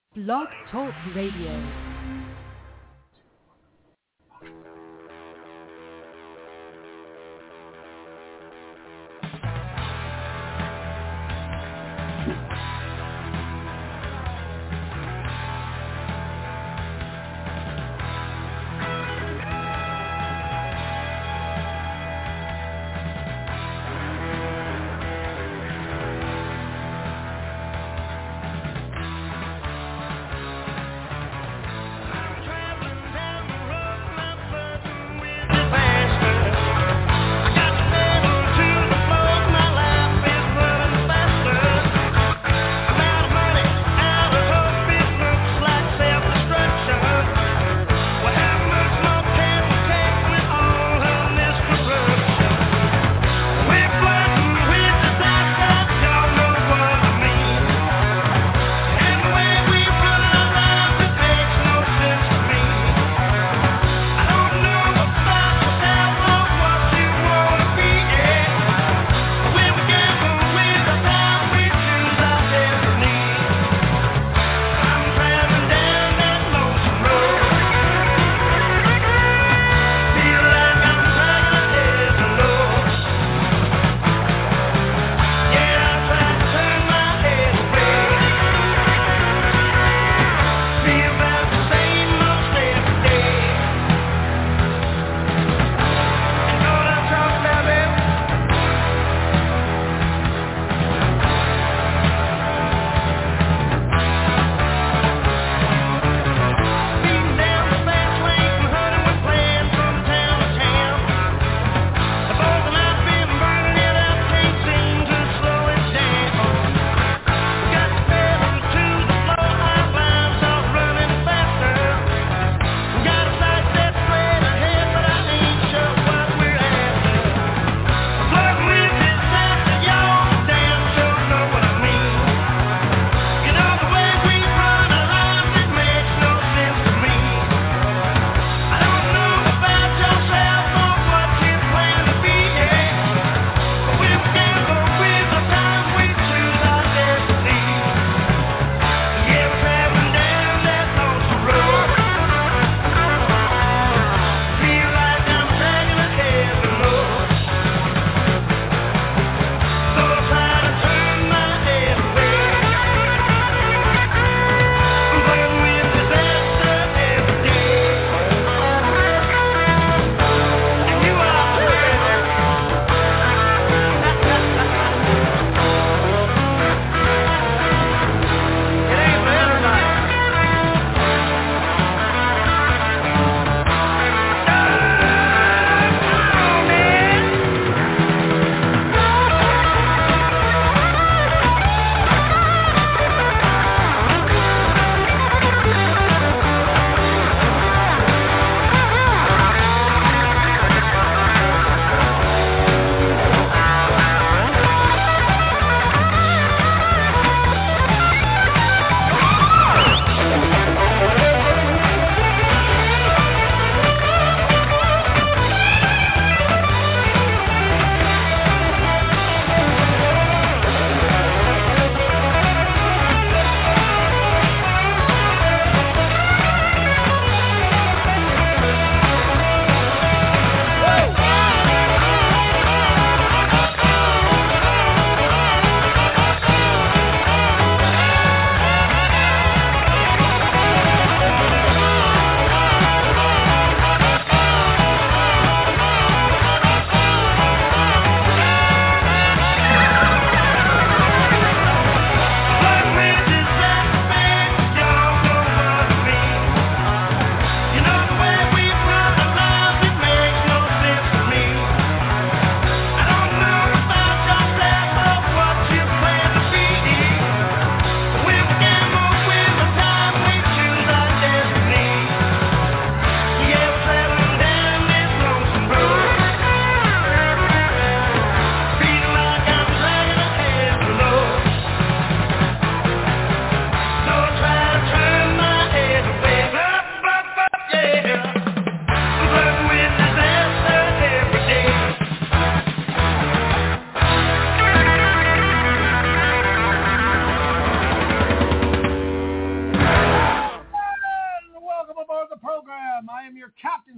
Blog Talk Radio.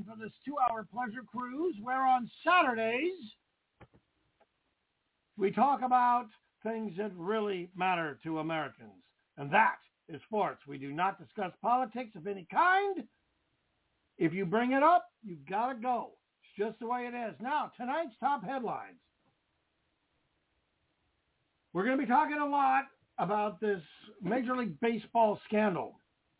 Martin for this 2-hour pleasure cruise, where on Saturdays we talk about things that really matter to Americans, and that is sports. We do not discuss politics of any kind. If you bring it up, you got to go. It's just the way it is. Now, tonight's top headlines. We're going to be talking a lot about this Major League Baseball scandal.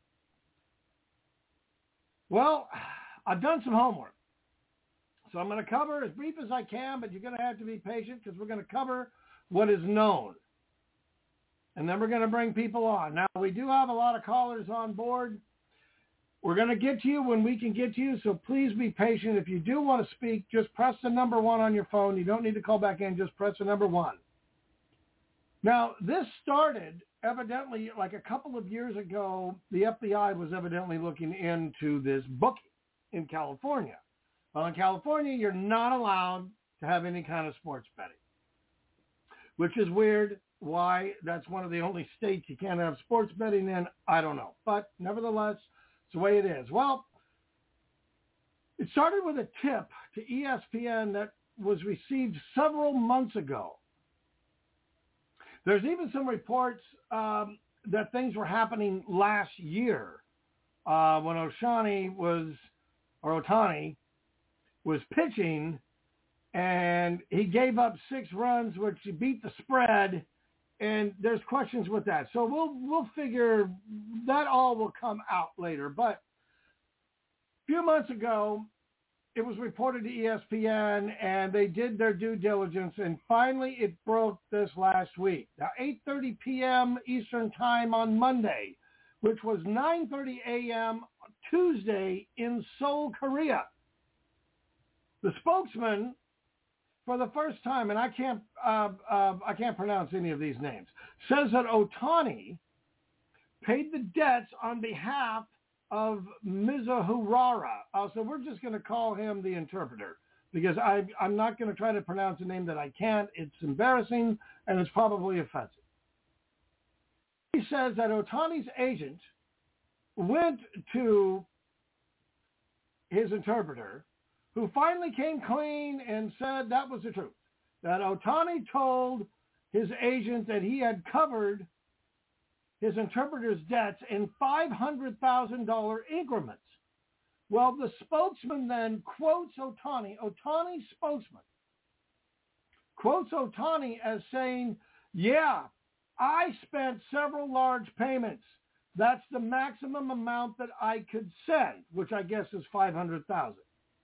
Well, I've done some homework. So I'm going to cover as brief as I can, but you're going to have to be patient because we're going to cover what is known. And then we're going to bring people on. Now, we do have a lot of callers on board. We're going to get to you when we can get to you, so please be patient. If you do want to speak, just press the number 1 on your phone. You don't need to call back in. Just press the number 1. Now, this started evidently like a couple of years ago. The FBI was evidently looking into this bookie in California. Well, in California, you're not allowed to have any kind of sports betting, which is weird. Why? That's one of the only states you can't have sports betting in. I don't know. But nevertheless, it's the way it is. Well, it started with a tip to ESPN that was received several months ago. There's even some reports that things were happening last year when Ohtani was pitching, and he gave up 6 runs, which he beat the spread, and there's questions with that. So we'll figure that all will come out later. But a few months ago, it was reported to ESPN, and they did their due diligence, and finally it broke this last week. Now, 8:30 p.m. Eastern Time on Monday, which was 9:30 a.m. Tuesday in Seoul, Korea. The spokesman, for the first time, and I can't pronounce any of these names, says that Ohtani paid the debts on behalf of Mizuhara. So we're just going to call him the interpreter because I'm not going to try to pronounce a name that I can't. It's embarrassing and it's probably offensive. He says that Ohtani's agent went to his interpreter, who finally came clean and said that was the truth, that Ohtani told his agent that he had covered his interpreter's debts in $500,000 increments. Well, the spokesman then quotes Ohtani's spokesman, quotes Ohtani as saying, yeah, I spent several large payments. That's the maximum amount that I could send, which I guess is $500,000.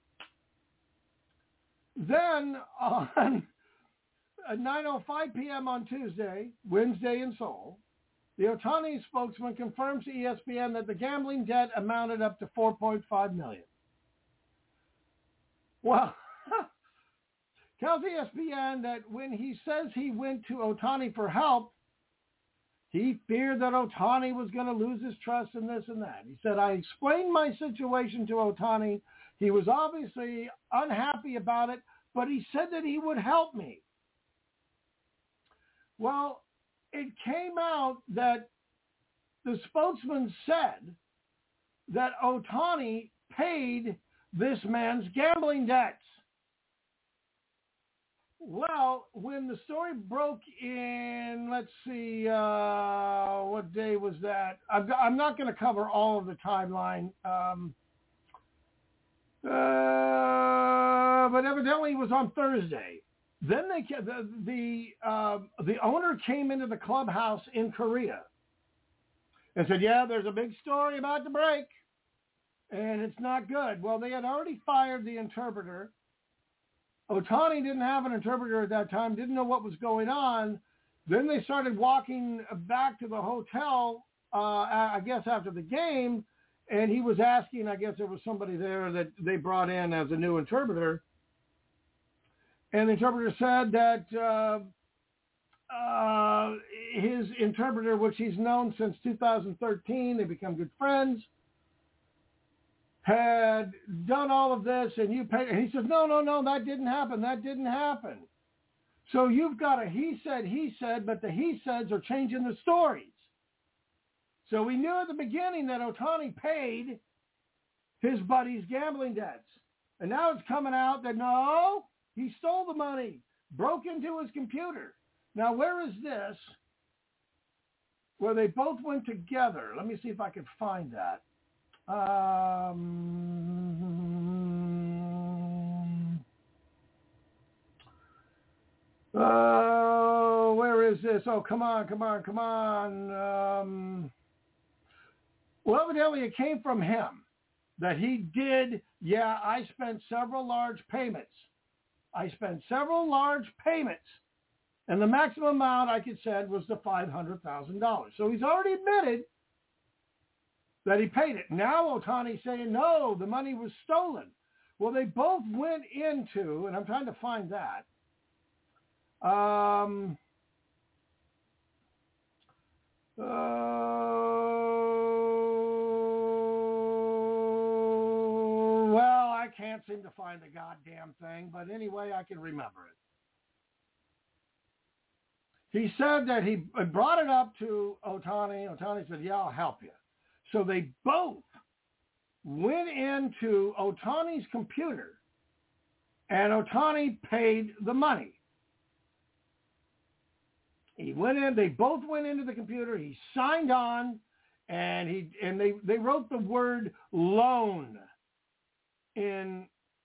Then on 9:05 p.m. on Tuesday, Wednesday in Seoul, the Ohtani spokesman confirms to ESPN that the gambling debt amounted up to $4.5 million. Well, tells ESPN that when he says he went to Ohtani for help, he feared that Ohtani was going to lose his trust in this and that. He said, I explained my situation to Ohtani. He was obviously unhappy about it, but he said that he would help me. Well, it came out that the spokesman said that Ohtani paid this man's gambling debts. Well, when the story broke in, let's see, what day was that? I'm not going to cover all of the timeline, but evidently it was on Thursday. Then the owner came into the clubhouse in Korea and said, yeah, there's a big story about to break, and it's not good. Well, they had already fired the interpreter. Ohtani didn't have an interpreter at that time, didn't know what was going on. Then they started walking back to the hotel, I guess after the game, and he was asking, I guess there was somebody there that they brought in as a new interpreter. And the interpreter said that his interpreter, which he's known since 2013, they become good friends, had done all of this, and you paid. And he says, no, that didn't happen. That didn't happen. So you've got a he said, but the he saids are changing the stories. So we knew at the beginning that Ohtani paid his buddy's gambling debts. And now it's coming out that, no, he stole the money, broke into his computer. Now, where is this where they both went together? Let me see if I can find that. Where is this? Oh, come on. Well, evidently it came from him that he did, I spent several large payments. And the maximum amount I could send was the $500,000. So he's already admitted that he paid it. Now Ohtani's saying, no, the money was stolen. Well, they both went into, and I'm trying to find that. Well, I can't seem to find the goddamn thing, but anyway, I can remember it. He said that he brought it up to Ohtani. Ohtani said, yeah, I'll help you. So they both went into Ohtani's computer, and Ohtani paid the money. He went in. They both went into the computer. He signed on, and they wrote the word loan in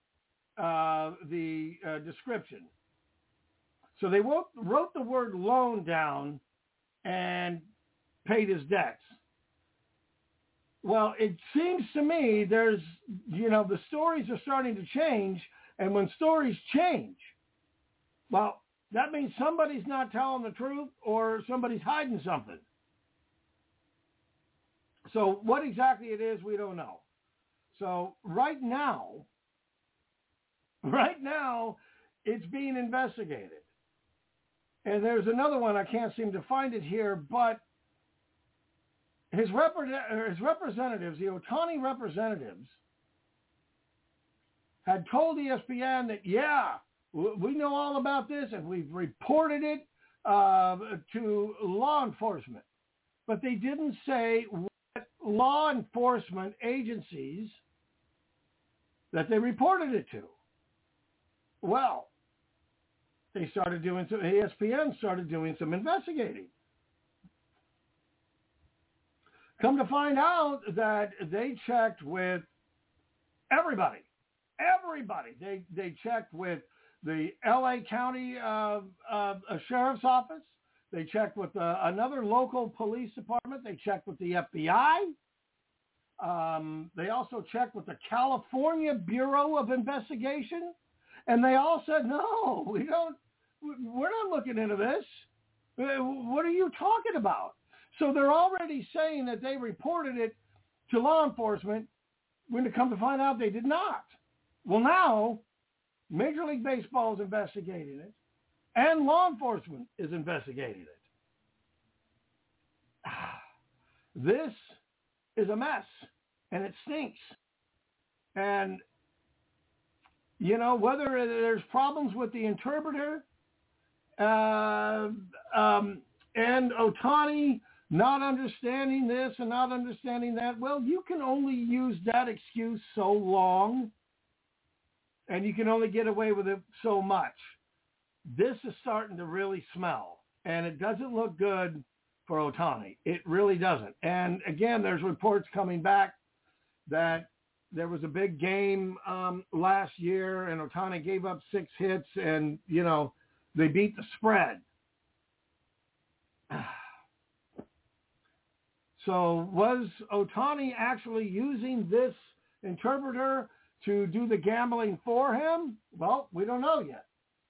the description. So they wrote the word loan down and paid his debts. Well, it seems to me the stories are starting to change, and when stories change, well, that means somebody's not telling the truth or somebody's hiding something. So what exactly it is, we don't know. So right now, it's being investigated. And there's another one, I can't seem to find it here, but his representatives, the Ohtani representatives, had told ESPN that, we know all about this and we've reported it to law enforcement. But they didn't say what law enforcement agencies that they reported it to. Well, ESPN started doing some investigating. Come to find out that they checked with everybody. They checked with the LA County Sheriff's Office. They checked with another local police department. They checked with the FBI. They also checked with the California Bureau of Investigation. And they all said, no, we're not looking into this. What are you talking about? So they're already saying that they reported it to law enforcement when it come to find out they did not. Well, now Major League Baseball is investigating it and law enforcement is investigating it. This is a mess and it stinks. And, whether there's problems with the interpreter and Ohtani not understanding this and not understanding that, well, you can only use that excuse so long, and you can only get away with it so much. This is starting to really smell, and it doesn't look good for Ohtani. It really doesn't. And again, there's reports coming back that there was a big game last year, and Ohtani gave up 6 hits, and, they beat the spread. So was Ohtani actually using this interpreter to do the gambling for him? Well, we don't know yet.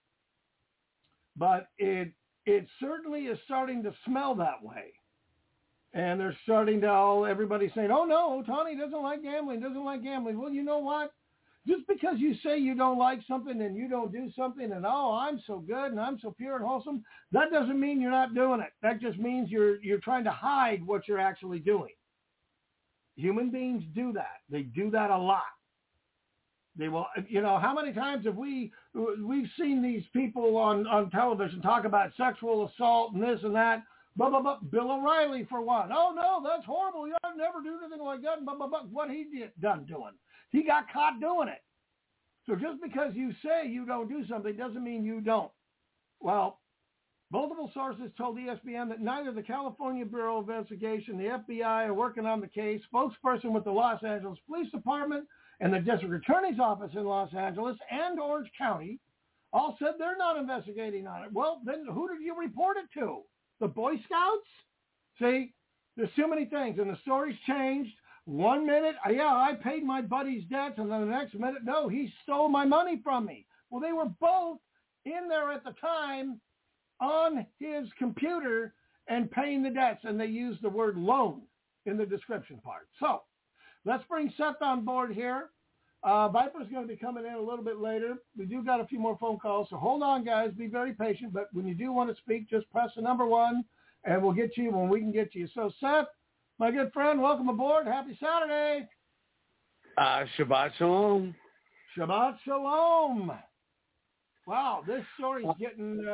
But it certainly is starting to smell that way. And they're starting to everybody saying, oh, no, Ohtani doesn't like gambling. Well, you know what? Just because you say you don't like something and you don't do something and, I'm so good and I'm so pure and wholesome, that doesn't mean you're not doing it. That just means you're trying to hide what you're actually doing. Human beings do that. They do that a lot. They will, how many times have we've seen these people on television talk about sexual assault and this and that? But Bill O'Reilly, for one. Oh, no, that's horrible. You ought to never do anything like that. But what he done doing? He got caught doing it. So just because you say you don't do something doesn't mean you don't. Well, multiple sources told ESPN that neither the California Bureau of Investigation, the FBI, are working on the case. Spokesperson with the Los Angeles Police Department and the District Attorney's Office in Los Angeles and Orange County all said they're not investigating on it. Well, then who did you report it to? The Boy Scouts? See, there's too many things, and the story's changed. 1 minute, I paid my buddy's debts, and then the next minute, no, he stole my money from me. Well, they were both in there at the time on his computer and paying the debts, and they used the word loan in the description part. So let's bring Seth on board here. Viper's going to be coming in a little bit later. We do got a few more phone calls, so hold on, guys. Be very patient, but when you do want to speak, just press the number 1, and we'll get you when we can get you. So, Seth, my good friend, welcome aboard. Happy Saturday. Shabbat Shalom. Shabbat Shalom. Wow, this story's getting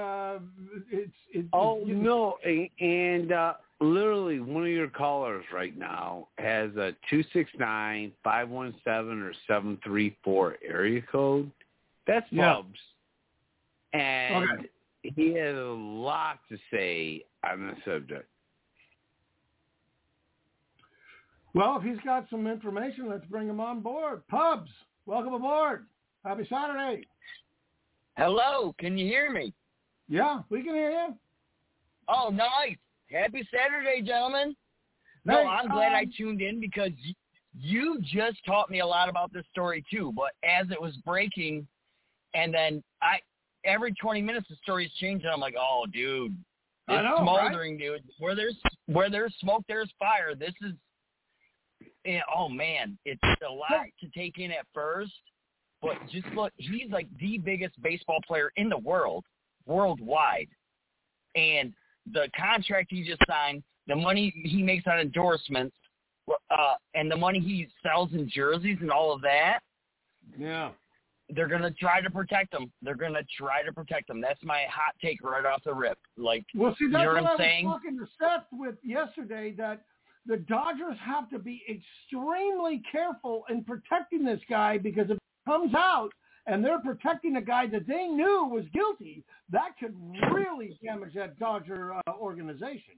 No, and literally one of your callers right now has a 269-517 or 734 area code. That's Bubs. And he has a lot to say on the subject. Well, if he's got some information, let's bring him on board. Pubs, welcome aboard. Happy Saturday. Hello, can you hear me? Yeah, we can hear you. Oh, nice. Happy Saturday, gentlemen. No, I'm glad I tuned in because you just taught me a lot about this story too. But as it was breaking, and then every 20 minutes the story's changing. I'm like, oh, dude, it's smoldering, right? Dude. Where there's smoke, there's fire. This is, oh man, it's a lot to take in at first. But just look, he's like the biggest baseball player in the world, worldwide. And the contract he just signed, the money he makes on endorsements, and the money he sells in jerseys and all of that, they're going to try to protect him. That's my hot take right off the rip. Like, well, see, that's you know what I'm saying? I was talking to Seth with yesterday, that the Dodgers have to be extremely careful in protecting this guy, because if it comes out and they're protecting a guy that they knew was guilty, that could really damage that Dodger organization.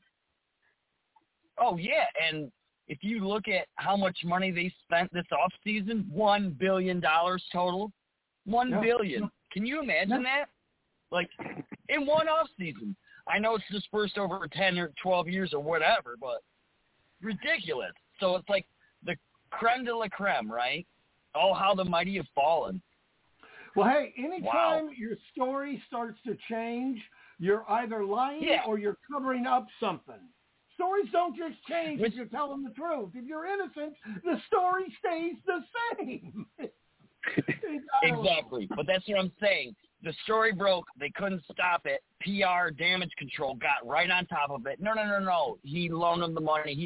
Oh, yeah, and if you look at how much money they spent this offseason, $1 billion total. $1 billion. Can you imagine that? Like, in one offseason. I know it's dispersed over 10 or 12 years or whatever, but ridiculous. So it's like the creme de la creme, right? Oh, how the mighty have fallen. Well, hey, anytime your story starts to change, you're either lying or you're covering up something. Stories don't just change if you're telling the truth. If you're innocent, the story stays the same. Exactly. But that's what I'm saying. The story broke. They couldn't stop it. PR, damage control, got right on top of it. No. He loaned them the money.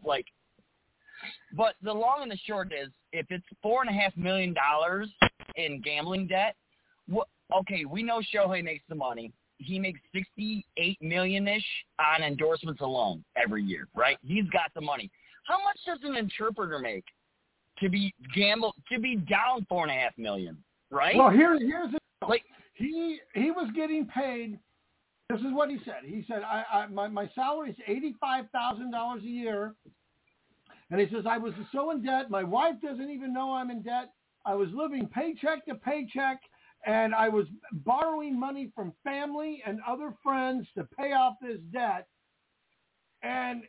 But the long and the short is, if it's $4.5 million in gambling debt, okay, we know Shohei makes the money. He makes $68 million-ish on endorsements alone every year, right? He's got the money. How much does an interpreter make to be down $4.5 million, right? Well, here's the like he was getting paid. This is what he said. He said, my salary is $85,000 a year. And he says, I was so in debt. My wife doesn't even know I'm in debt. I was living paycheck to paycheck, and I was borrowing money from family and other friends to pay off this debt. And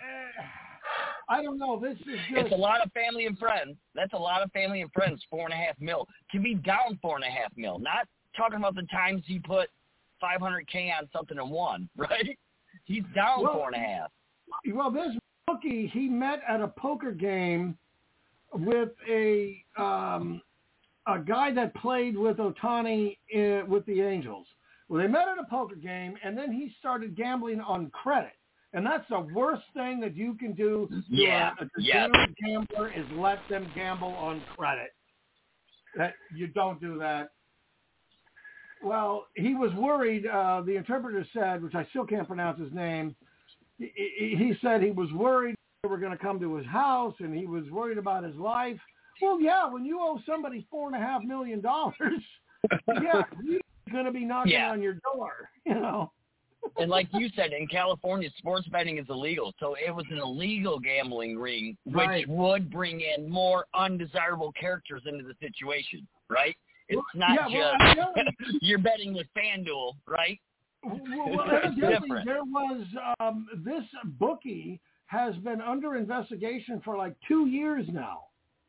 I don't know. This is just... It's a lot of family and friends. That's a lot of family and friends, $4.5 million. To be down $4.5 million, not talking about the times he put $500K on something and won, right? He's down $4.5 million. Well, this rookie, he met at a poker game with a guy that played with Ohtani with the Angels. Well, they met at a poker game, and then he started gambling on credit. And that's the worst thing that you can do to a degenerate gambler, is let them gamble on credit. That you don't do that. Well, he was worried. The interpreter said, which I still can't pronounce his name. He said he was worried they were going to come to his house, and he was worried about his life. Well, yeah, when you owe somebody $4.5 million, yeah, he's going to be knocking on your door, you know. And like you said, in California, sports betting is illegal. So it was an illegal gambling ring, which would bring in more undesirable characters into the situation, right? It's not just you're betting with FanDuel, right? Well, evidently there was this bookie has been under investigation for like 2 years now.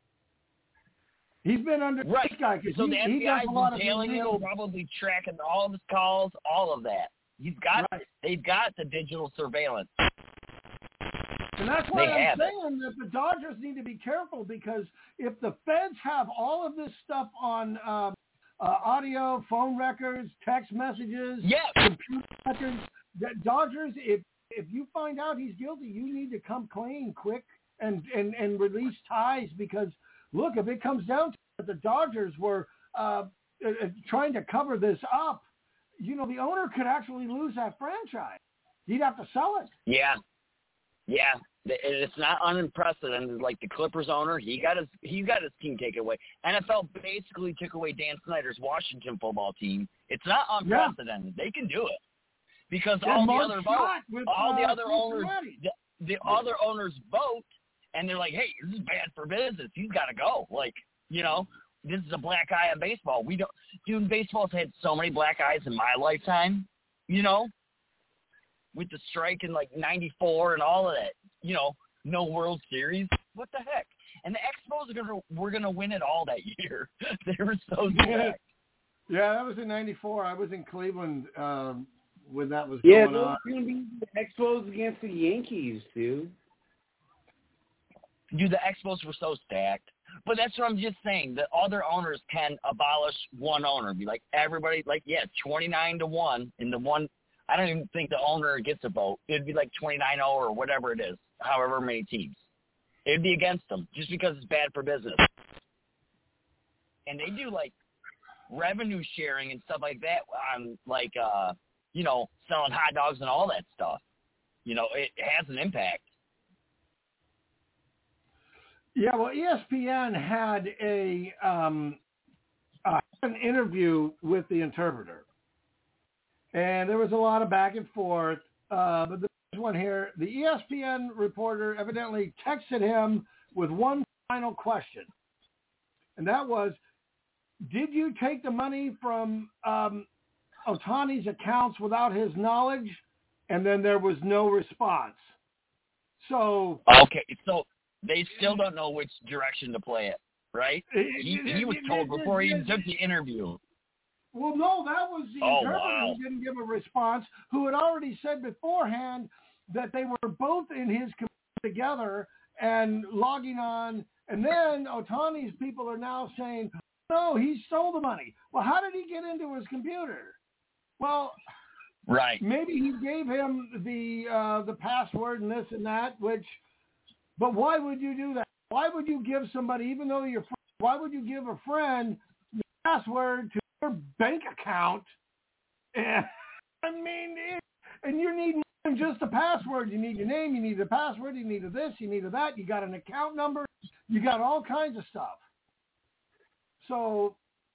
He's been under this guy because so the FBI has been tailing him, probably tracking all of his calls, all of that. They've got the digital surveillance. And that's why I'm saying that the Dodgers need to be careful, because if the feds have all of this stuff on audio, phone records, text messages, computer records, Dodgers, if you find out he's guilty, you need to come clean quick and release ties, because look, if it comes down to it, the Dodgers were trying to cover this up, you know, the owner could actually lose that franchise. He'd have to sell it. Yeah. It's not unprecedented. Like the Clippers owner, he got his team taken away. NFL basically took away Dan Snyder's Washington football team. It's not unprecedented. They can do it because all the other owners vote, and they're like, hey, this is bad for business. He's got to go. Like, you know. This is a black eye on baseball. Baseball's had so many black eyes in my lifetime, you know, with the strike in like 94 and all of that, you know, no World Series. What the heck? And the Expos were going to win it all that year. They were so stacked. Yeah, that was in 94. I was in Cleveland when that was going on. Yeah, those were going to be the Expos against the Yankees, dude. Dude, the Expos were so stacked. But that's what I'm just saying. The other owners can abolish one owner. Be like everybody, 29-1 in the one. I don't even think the owner gets a vote. It'd be like 29-0 or whatever it is, however many teams. It'd be against them just because it's bad for business. And they do like revenue sharing and stuff like that on you know, selling hot dogs and all that stuff. You know, it has an impact. Yeah, well, ESPN had an interview with the interpreter, and there was a lot of back and forth. But there's one here. The ESPN reporter evidently texted him with one final question, and that was, did you take the money from Ohtani's accounts without his knowledge? And then there was no response. So okay, so they still don't know which direction to play it, right? He was told before he even took the interview. Well, no, that was the interpreter who didn't give a response, who had already said beforehand that they were both in his computer together and logging on. And then Ohtani's people are now saying, no, he stole the money. Well, how did he get into his computer? Well, right. Maybe he gave him the password and this and that, but why would you do that? Why would you give somebody, even though you're friends, why would you give a friend the password to your bank account? And, and you need more than just a password. You need your name, you need the password, you need this, you need that, you got an account number, you got all kinds of stuff. So,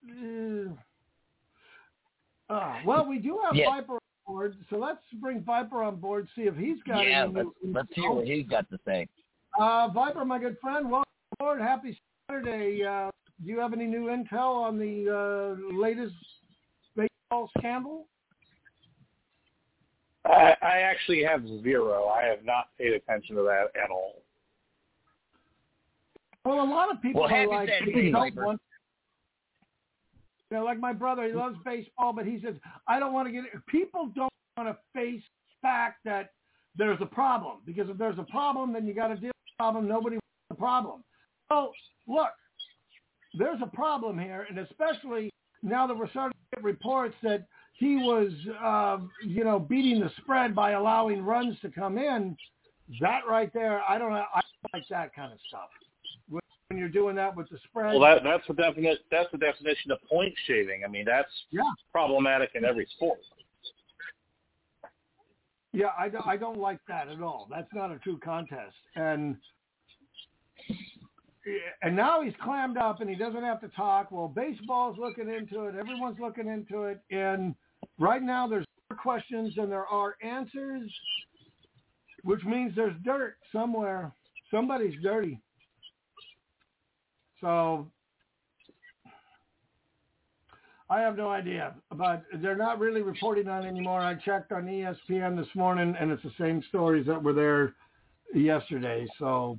well, we do have Viper on board, so let's bring Viper on board, see if he's got any let's hear what he's got to say. Viper, my good friend, welcome aboard. Happy Saturday. Do you have any new intel on the latest baseball scandal? I actually have zero. I have not paid attention to that at all. Well, a lot of people are like, like my brother, he loves baseball, but he says, I don't want to get it. People don't want to face the fact that there's a problem, because if there's a problem, then you got to deal with the problem. Nobody wants the problem. So, look, there's a problem here, and especially now that we're starting to get reports that he was, beating the spread by allowing runs to come in. That right there, I don't like that kind of stuff. when you're doing that with the spread. Well, that's the definition of point shaving. I mean, that's problematic in every sport. Yeah, I don't like that at all. That's not a true contest. And now he's clammed up and he doesn't have to talk. Well, baseball's looking into it. Everyone's looking into it. And right now there's more questions than there are answers, which means there's dirt somewhere. Somebody's dirty. So I have no idea, but they're not really reporting on it anymore. I checked on ESPN this morning, and it's the same stories that were there yesterday. So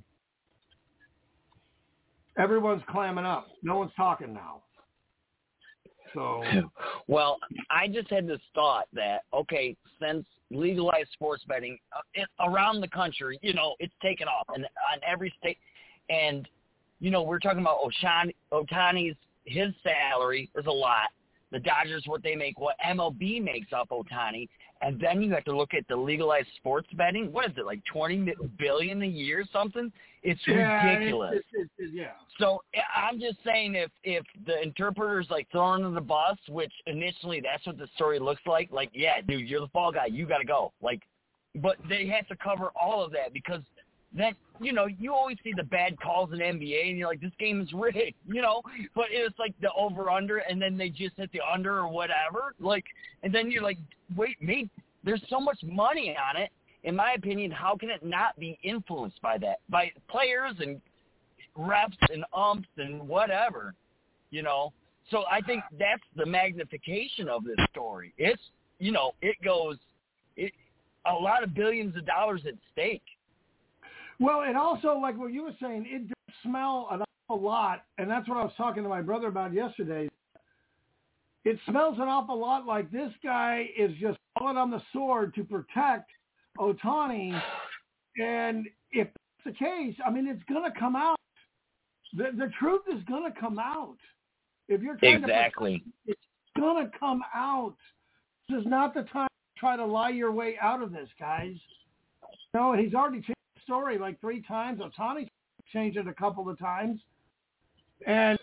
everyone's clamming up. No one's talking now. So, well, I just had this thought that, okay, since legalized sports betting around the country, it's taken off on every state. And, we're talking about Ohtani's, his salary is a lot. The Dodgers, what they make, what MLB makes off Ohtani. And then you have to look at the legalized sports betting. What is it, like $20 billion a year or something? It's ridiculous. Yeah. So I'm just saying if the interpreter's like thrown under the bus, which initially that's what the story looks like, yeah, dude, you're the fall guy. You got to go. But they have to cover all of that because then, you always see the bad calls in NBA and you're like, this game is rigged, but it's like the over-under and then they just hit the under or whatever. And then you're like, wait, there's so much money on it. In my opinion, how can it not be influenced by that? By players and refs and umps and whatever, So I think that's the magnification of this story. It's, it goes a lot of billions of dollars at stake. Well, and also, like what you were saying, it does smell an awful lot, and that's what I was talking to my brother about yesterday. It smells an awful lot like this guy is just falling on the sword to protect Ohtani, and if that's the case, I mean, it's going to come out. The truth is going to come out. If you're trying to protect, it's going to come out. This is not the time to try to lie your way out of this, guys. He's already changed the story like 3 times. Ohtani changed it a couple of times. And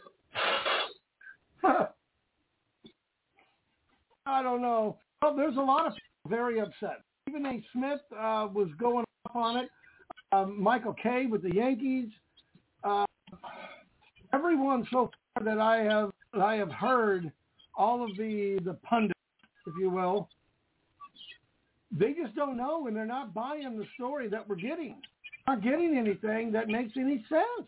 I don't know. Well, there's a lot of people very upset. Stephen A. Smith was going off on it. Michael Kay with the Yankees. Everyone so far that I have heard, all of the pundits, if you will, they just don't know, and they're not buying the story that we're getting. Not getting anything that makes any sense.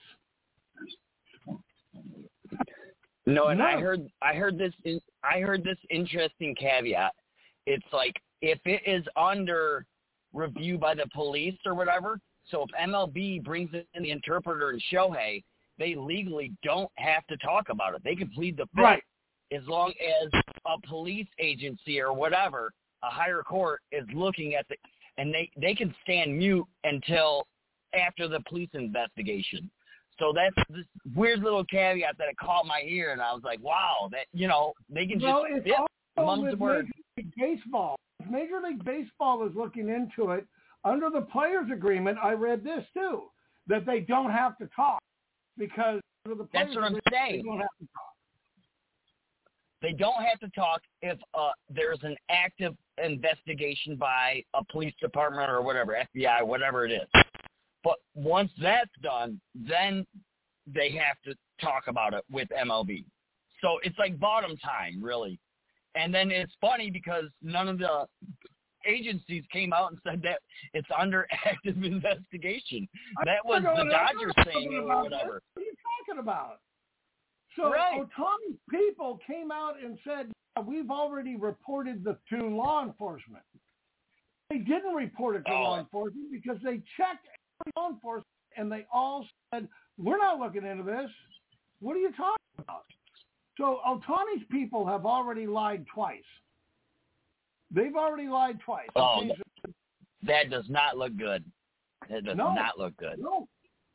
No, and I heard this interesting caveat. It's like if it is under review by the police or whatever, so if MLB brings in the interpreter and Shohei, they legally don't have to talk about it. They can plead the fifth, right, as long as a police agency or whatever, a higher court, is looking at and they can stand mute until after the police investigation. So that's this weird little caveat that it caught my ear, and I was like, wow, that, they can just mum's the word. Major League Baseball. Major League Baseball is looking into it. Under the players' agreement, I read this too, that they don't have to talk because under the players' that's what I'm saying. They don't have to talk. They don't have to talk if there's an active investigation by a police department or whatever, FBI, whatever it is. But once that's done, then they have to talk about it with MLB. So it's like bottom time, really. And then it's funny because none of the agencies came out and said that it's under active investigation. That was the Dodgers saying it or whatever. What are you talking about? So right. Ohtani's people came out and said, we've already reported to law enforcement. They didn't report it to law enforcement because they checked every law enforcement and they all said, we're not looking into this. What are you talking about? So Ohtani's people have already lied twice. They've already lied twice. Oh, that does not look good. That does not look good. No.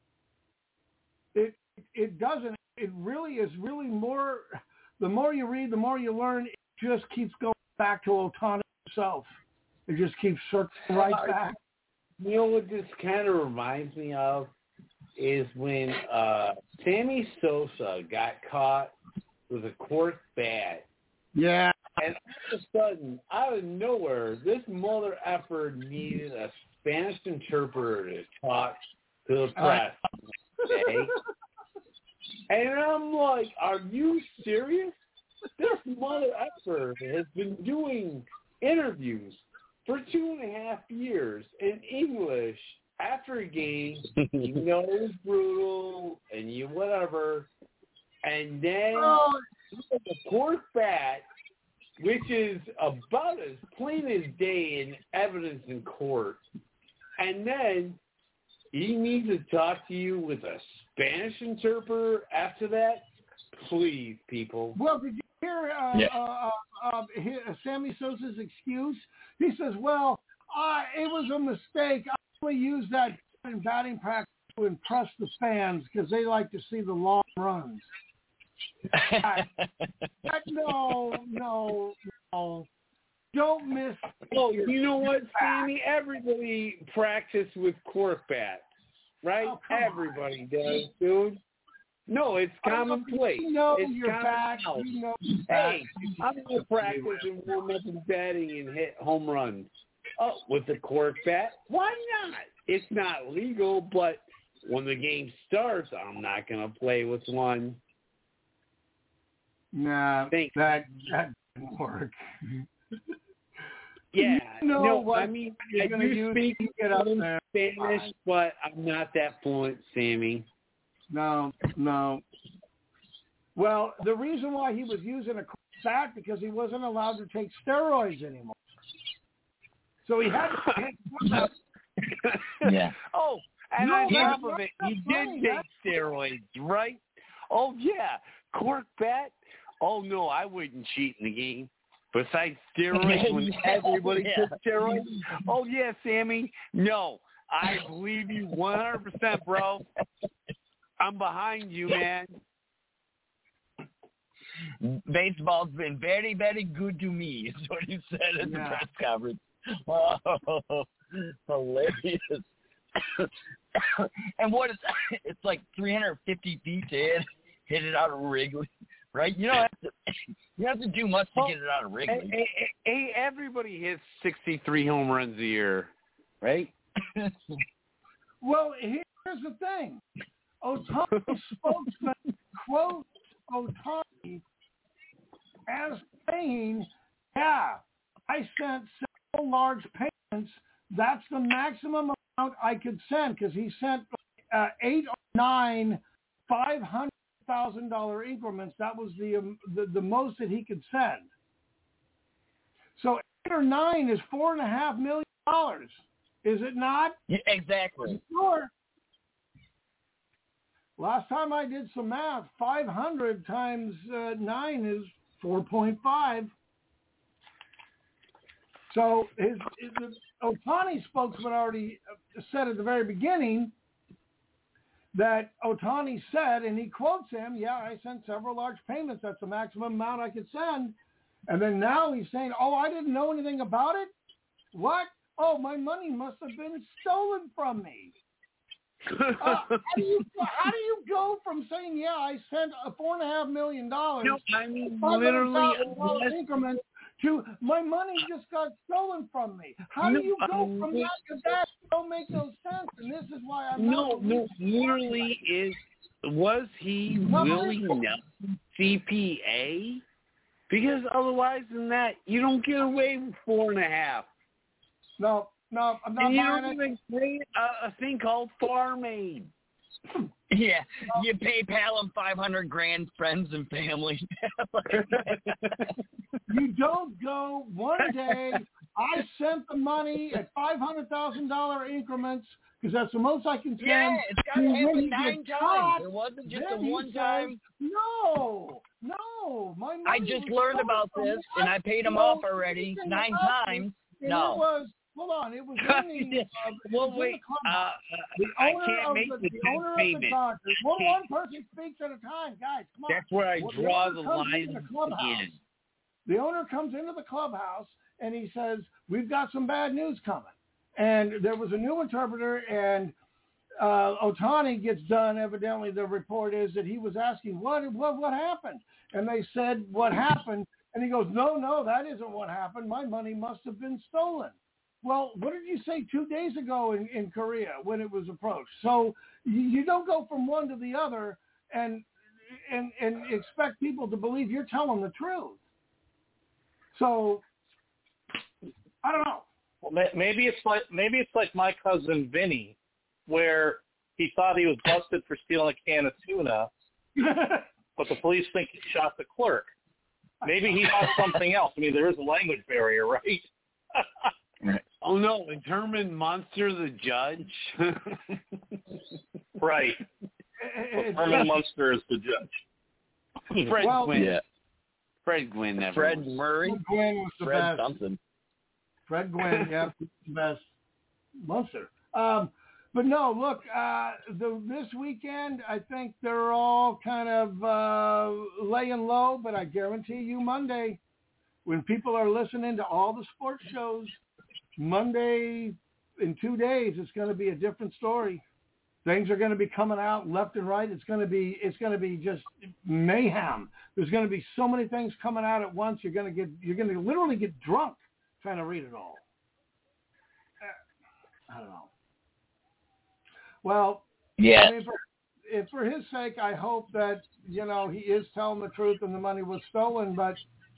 It doesn't. It really is more, the more you read, the more you learn, it just keeps going back to Ohtani himself. It just keeps circling right back. You know what this kind of reminds me of? is when Sammy Sosa got caught with a cork bat. Yeah. And all of a sudden, out of nowhere, this mother effer needed a Spanish interpreter to talk to the press. Okay? And I'm like, are you serious? This mother effer has been doing interviews for 2.5 years in English after a game. You know it was brutal and you whatever. And then the cork bat, which is about as plain as day in evidence in court. And then he needs to talk to you with a Spanish interpreter after that? Please, people. Well, did you hear Sammy Sosa's excuse? He says, well, it was a mistake. I only used that in batting practice to impress the fans because they like to see the long runs. No. Don't miss. Oh, you know what, Sammy? Everybody practiced with cork bats, right? Everybody does, dude. No, it's commonplace. You know it's you're back. You know you're back. Hey, I'm going to practice and warm up in batting and hit home runs. Oh, with the cork bat? Why not? It's not legal, but when the game starts, I'm not going to play with one. Nah, that didn't work. Yeah, what I mean, I do speak Spanish, but I'm not that fluent, Sammy. No. Well, the reason why he was using a bat because he wasn't allowed to take steroids anymore. So he had to take Yeah. Oh, and on top of it, he did take steroids, right? Oh, yeah. Cork bat? Oh, no, I wouldn't cheat in the game. Besides steroids, when everybody took steroids? Oh, yeah, Sammy. No, I believe you 100%, bro. I'm behind you, man. Baseball's been very, very good to me, is what he said at the press conference. Oh, hilarious. And what is it's like 350 feet to hit it out of Wrigley, right? You don't have to do much to get it out of Wrigley. Hey, everybody hits 63 home runs a year, right? Well, here's the thing. Ohtani's spokesman quotes Ohtani as saying, yeah, I sent several large payments. That's the maximum amount I could send because he sent 8 or 9 $500,000 increments. That was the most that he could send. So 8 or 9 is $4.5 million. Is it not? Yeah, exactly. Sure. Last time I did some math, 500 times 9 is 4.5. So the Ohtani spokesman already said at the very beginning that Ohtani said, and he quotes him, yeah, I sent several large payments. That's the maximum amount I could send. And then now he's saying, oh, I didn't know anything about it? What? Oh, my money must have been stolen from me. How do you go from saying, yeah, I sent $4.5 million, no, I mean, literally increment to my money just got stolen from me? How do you go from that to that? Don't make no sense, and this is why I'm literally was he really CPA? Because otherwise than that, you don't get away with 4.5. No, I'm not and you buying don't it. even create a thing called farm aid. Yeah, you PayPal them $500,000, friends and family. You don't go one day. I sent the money at $500,000 increments because that's the most I can send. Yeah, it's got to happen 9 times. It wasn't just a one time. No, my money. I just learned about this, and I paid them off already 9 times. No. It was. Hold on, it was in the. Well, wait. I can't make the payment. One person speaks at a time, guys. Come on. That's where I draw the line in. The owner comes into the clubhouse and he says, "We've got some bad news coming." And there was a new interpreter, and Ohtani gets done. Evidently, the report is that he was asking, what happened? And they said, what happened? And he goes, no, that isn't what happened. My money must have been stolen. Well, what did you say 2 days ago in Korea when it was approached? So you don't go from one to the other and expect people to believe you're telling the truth. So I don't know. Well, maybe it's like my cousin Vinny, where he thought he was busted for stealing a can of tuna, but the police think he shot the clerk. Maybe he thought something else. I mean, there is a language barrier, right? Oh, no, and Herman Munster, the judge. Right. Herman Munster is the judge. Fred Gwynn. Yeah. Fred Gwynn never Fred was. Murray. Fred Gwynn was the Fred best. something. Fred Gwynn, yeah, the best. Munster. But no, look, this weekend, I think they're all kind of laying low, but I guarantee you Monday, when people are listening to all the sports shows, Monday in 2 days, it's going to be a different story. Things are going to be coming out left and right. It's going to be just mayhem. There's going to be so many things coming out at once. You're going to literally get drunk trying to read it all. I don't know. Well, yeah. I mean, for his sake, I hope that, he is telling the truth and the money was stolen. But,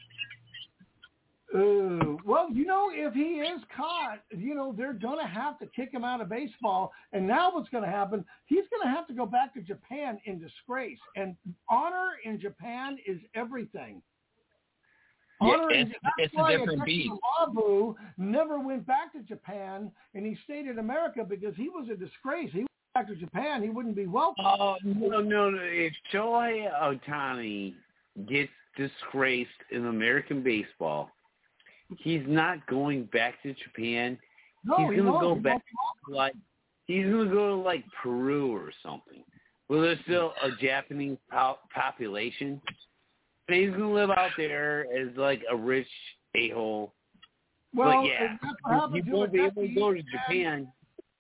well, if he is caught, they're going to have to kick him out of baseball. And now what's going to happen, he's going to have to go back to Japan in disgrace. And honor in Japan is everything. Yeah, it's a different beast. Mabu never went back to Japan, and he stayed in America because he was a disgrace. He went back to Japan, he wouldn't be welcome. Oh, no. If Shohei Ohtani gets disgraced in American baseball, he's not going back to Japan. No, he's going to go back he's going to go to Peru or something, where there's still a Japanese population. But he's going to live out there as a rich a-hole. Well, but yeah, he won't be able to go to Japan.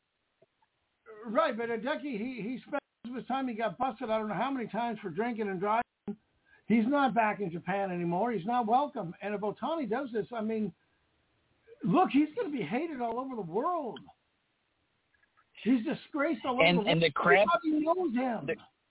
Right, but Hideki, he spent most of his time, he got busted I don't know how many times for drinking and driving. He's not back in Japan anymore. He's not welcome. And if Ohtani does this, I mean, look, he's going to be hated all over the world. He's disgraced all over the world. And the crap, nobody knows him.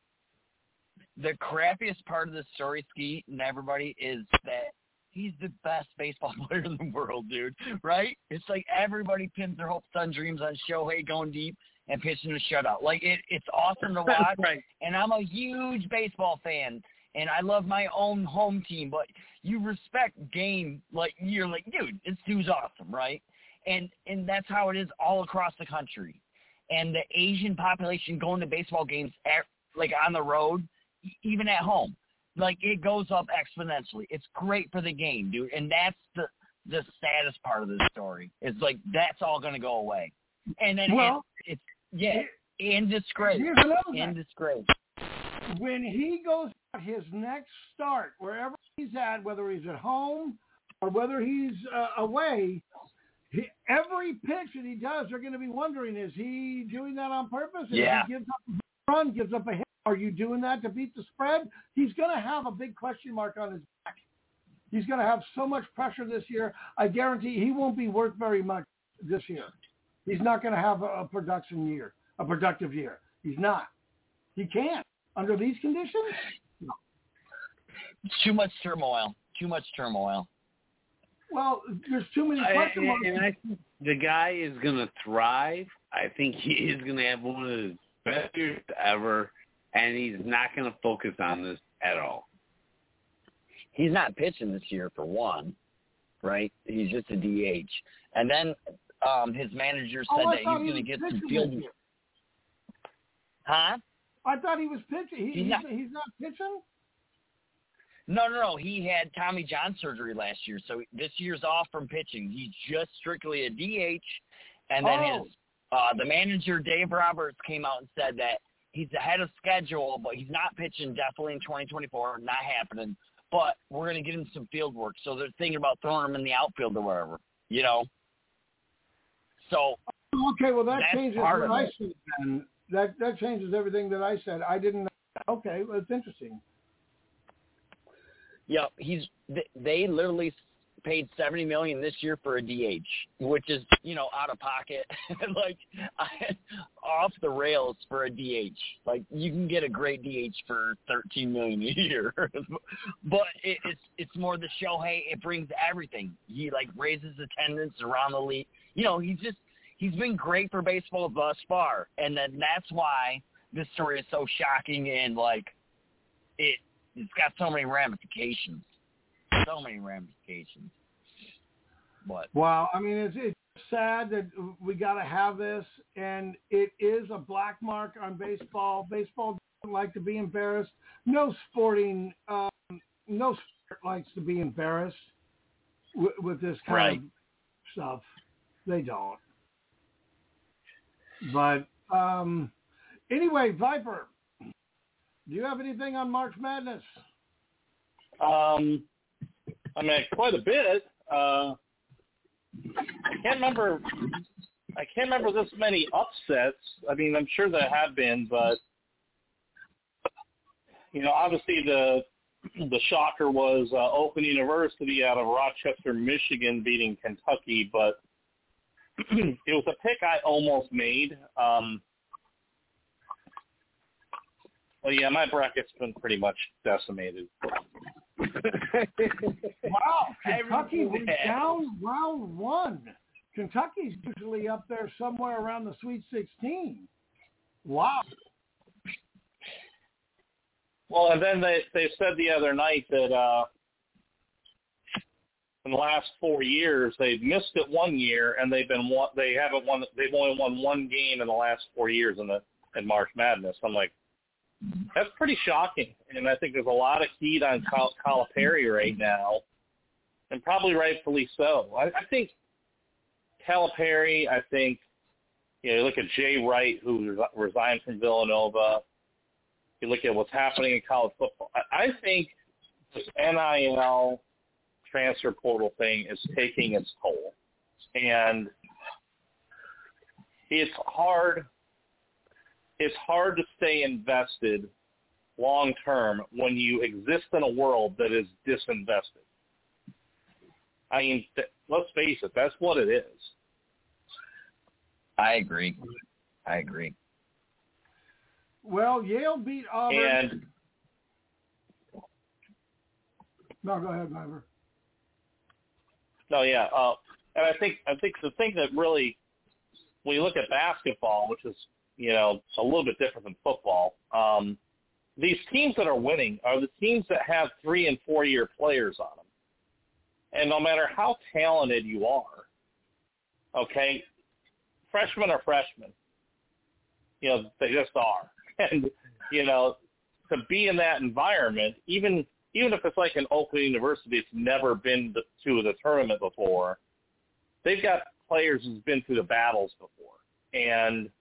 The crappiest part of the story, Skeet, and everybody, is that he's the best baseball player in the world, dude, right? It's like everybody pins their hopes and dreams on Shohei going deep and pitching a shutout. It's awesome to watch, right. And I'm a huge baseball fan, and I love my own home team, but you respect game, you're like, dude, this dude's awesome, right? And that's how it is all across the country. And the Asian population going to baseball games, on the road, even at home, it goes up exponentially. It's great for the game, dude. And that's the saddest part of this story. It's that's all going to go away. And then in disgrace. In disgrace. When he goes out his next start, wherever he's at, whether he's at home or whether he's away, every pitch that he does, they're going to be wondering, is he doing that on purpose? And if he gives up a run, gives up a hit, are you doing that to beat the spread? He's going to have a big question mark on his back. He's going to have so much pressure this year. I guarantee he won't be worth very much this year. He's not going to have a productive year. He's not. He can't. Under these conditions? No. Too much turmoil. Well, there's too many question marks. And I think the guy is going to thrive. I think he is going to have one of his best years ever. And he's not going to focus on this at all. He's not pitching this year, for one, right? He's just a DH. And then his manager said that he's going to get some field. Huh? I thought he was pitching. He's not pitching? No. He had Tommy John surgery last year, so this year's off from pitching. He's just strictly a DH. And then the manager, Dave Roberts, came out and said that he's ahead of schedule, but he's not pitching definitely in 2024, not happening. But we're going to get him some field work. So they're thinking about throwing him in the outfield or wherever, So okay, well, that changes what I see then. That changes everything that I said. I didn't know. Okay, well, it's interesting. Yeah, they literally paid $70 million this year for a DH, which is, out of pocket, like off the rails for a DH. Like, you can get a great DH for $13 million a year, but it's more the Shohei. It brings everything. He raises attendance around the league. He's been great for baseball thus far, and then that's why this story is so shocking and it's got so many ramifications. But wow, I mean, it's sad that we got to have this, and it is a black mark on baseball. Baseball doesn't like to be embarrassed. No sport likes to be embarrassed with this kind of stuff. They don't. But anyway, Viper, do you have anything on March Madness? I mean, quite a bit. I can't remember this many upsets. I mean, I'm sure there have been, but obviously the shocker was Oakland University out of Rochester, Michigan, beating Kentucky, but it was a pick I almost made. Well, yeah, my bracket's been pretty much decimated. Wow, Kentucky was down round one. Kentucky's usually up there somewhere around the Sweet 16. Wow. Well, and then they said the other night that in the last 4 years they've missed it 1 year, and they've only won one game in the last 4 years in March Madness. I'm like, that's pretty shocking, and I think there's a lot of heat on Calipari right now, and probably rightfully so. I think Calipari, you look at Jay Wright, who resigned from Villanova. You look at what's happening in college football. I think this NIL transfer portal thing is taking its toll, and it's hard to stay invested long term when you exist in a world that is disinvested. I mean, let's face it, that's what it is. I agree. Well, Yale beat Auburn. No, go ahead, Viper. No, yeah. And I think the thing that really, when you look at basketball, which is, a little bit different than football, these teams that are winning are the teams that have 3- and 4-year players on them. And no matter how talented you are, okay, freshmen are freshmen. They just are. And, to be in that environment, even if it's like an Oakland University that's never been to the tournament before, they've got players who've been through the battles before. And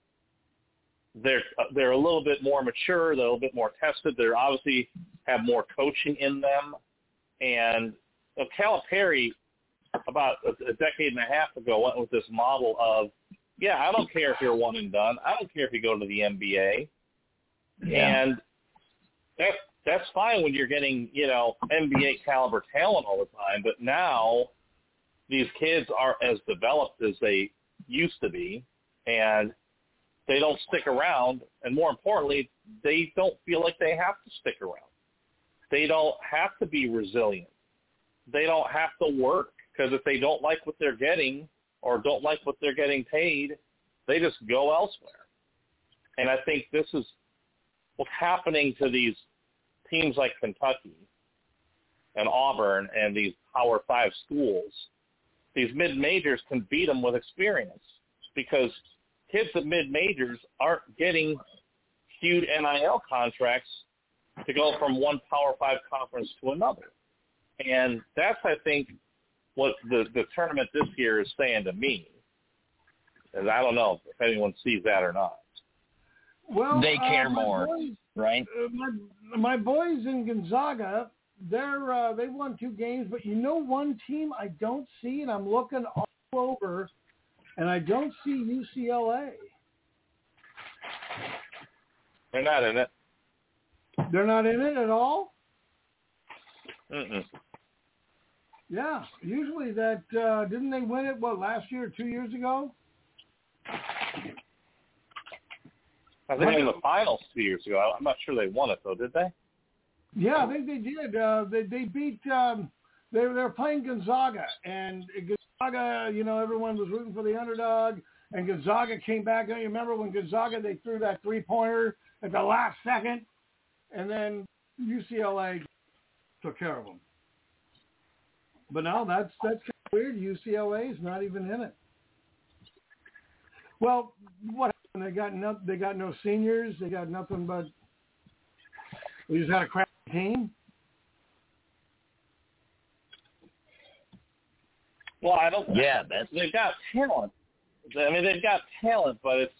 they're a little bit more mature. They're a little bit more tested. They obviously have more coaching in them. And Calipari, about a decade and a half ago, went with this model of, I don't care if you're one and done. I don't care if you go to the NBA. Yeah. And that's fine when you're getting, NBA caliber talent all the time. But now these kids aren't as developed as they used to be, and they don't stick around, and more importantly, they don't feel like they have to stick around. They don't have to be resilient. They don't have to work, because if they don't like what they're getting or don't like what they're getting paid, they just go elsewhere. And I think this is what's happening to these teams like Kentucky and Auburn and these Power 5 schools. These mid-majors can beat them with experience, because kids at mid-majors aren't getting huge NIL contracts to go from one Power 5 conference to another. And that's, I think, what the tournament this year is saying to me. And I don't know if anyone sees that or not. Well, they care more, boys, right? My boys in Gonzaga, they won 2 games, but one team I don't see, and I'm looking all over, and I don't see UCLA. They're not in it. They're not in it at all? Mm-mm. Yeah, usually that, didn't they win it, last year or 2 years ago? I think in the finals 2 years ago. I'm not sure they won it, though, did they? Yeah, I think they did. They beat, they were playing Gonzaga, and Gonzaga, everyone was rooting for the underdog, and Gonzaga came back. You remember when Gonzaga, they threw that three-pointer at the last second, and then UCLA took care of them. But no, that's kind of weird. UCLA is not even in it. Well, what happened? They got no seniors. They got nothing but. We just had a crappy team. Well, I don't. Yeah, they've got talent. I mean, they've got talent, but it's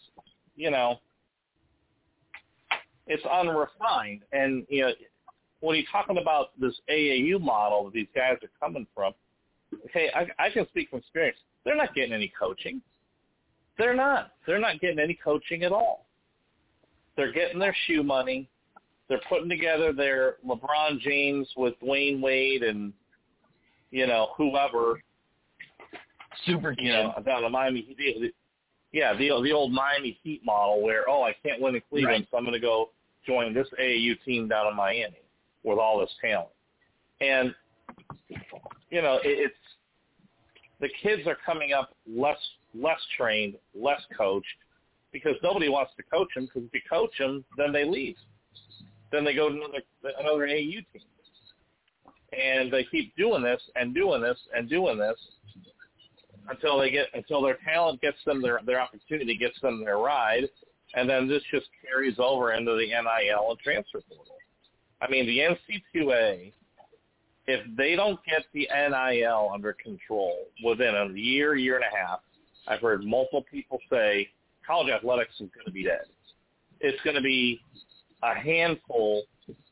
it's unrefined. And when you're talking about this AAU model that these guys are coming from, okay, I can speak from experience. They're not getting any coaching. They're not. They're not getting any coaching at all. They're getting their shoe money. They're putting together their LeBron James with Dwayne Wade and, whoever. Super kid. Down the Miami Heat. Yeah, the old Miami Heat model where, I can't win in Cleveland, right, so I'm going to go join this AAU team down in Miami with all this talent. And, it's the kids are coming up less trained, less coached, because nobody wants to coach them, because if you coach them, then they leave. Then they go to another AAU team. And they keep doing this and doing this and doing this until their talent gets them their opportunity, gets them their ride, and then this just carries over into the NIL and transfer portal. I mean, the NC2A, if they don't get the NIL under control within a year and a half, I've heard multiple people say college athletics is going to be dead. It's going to be a handful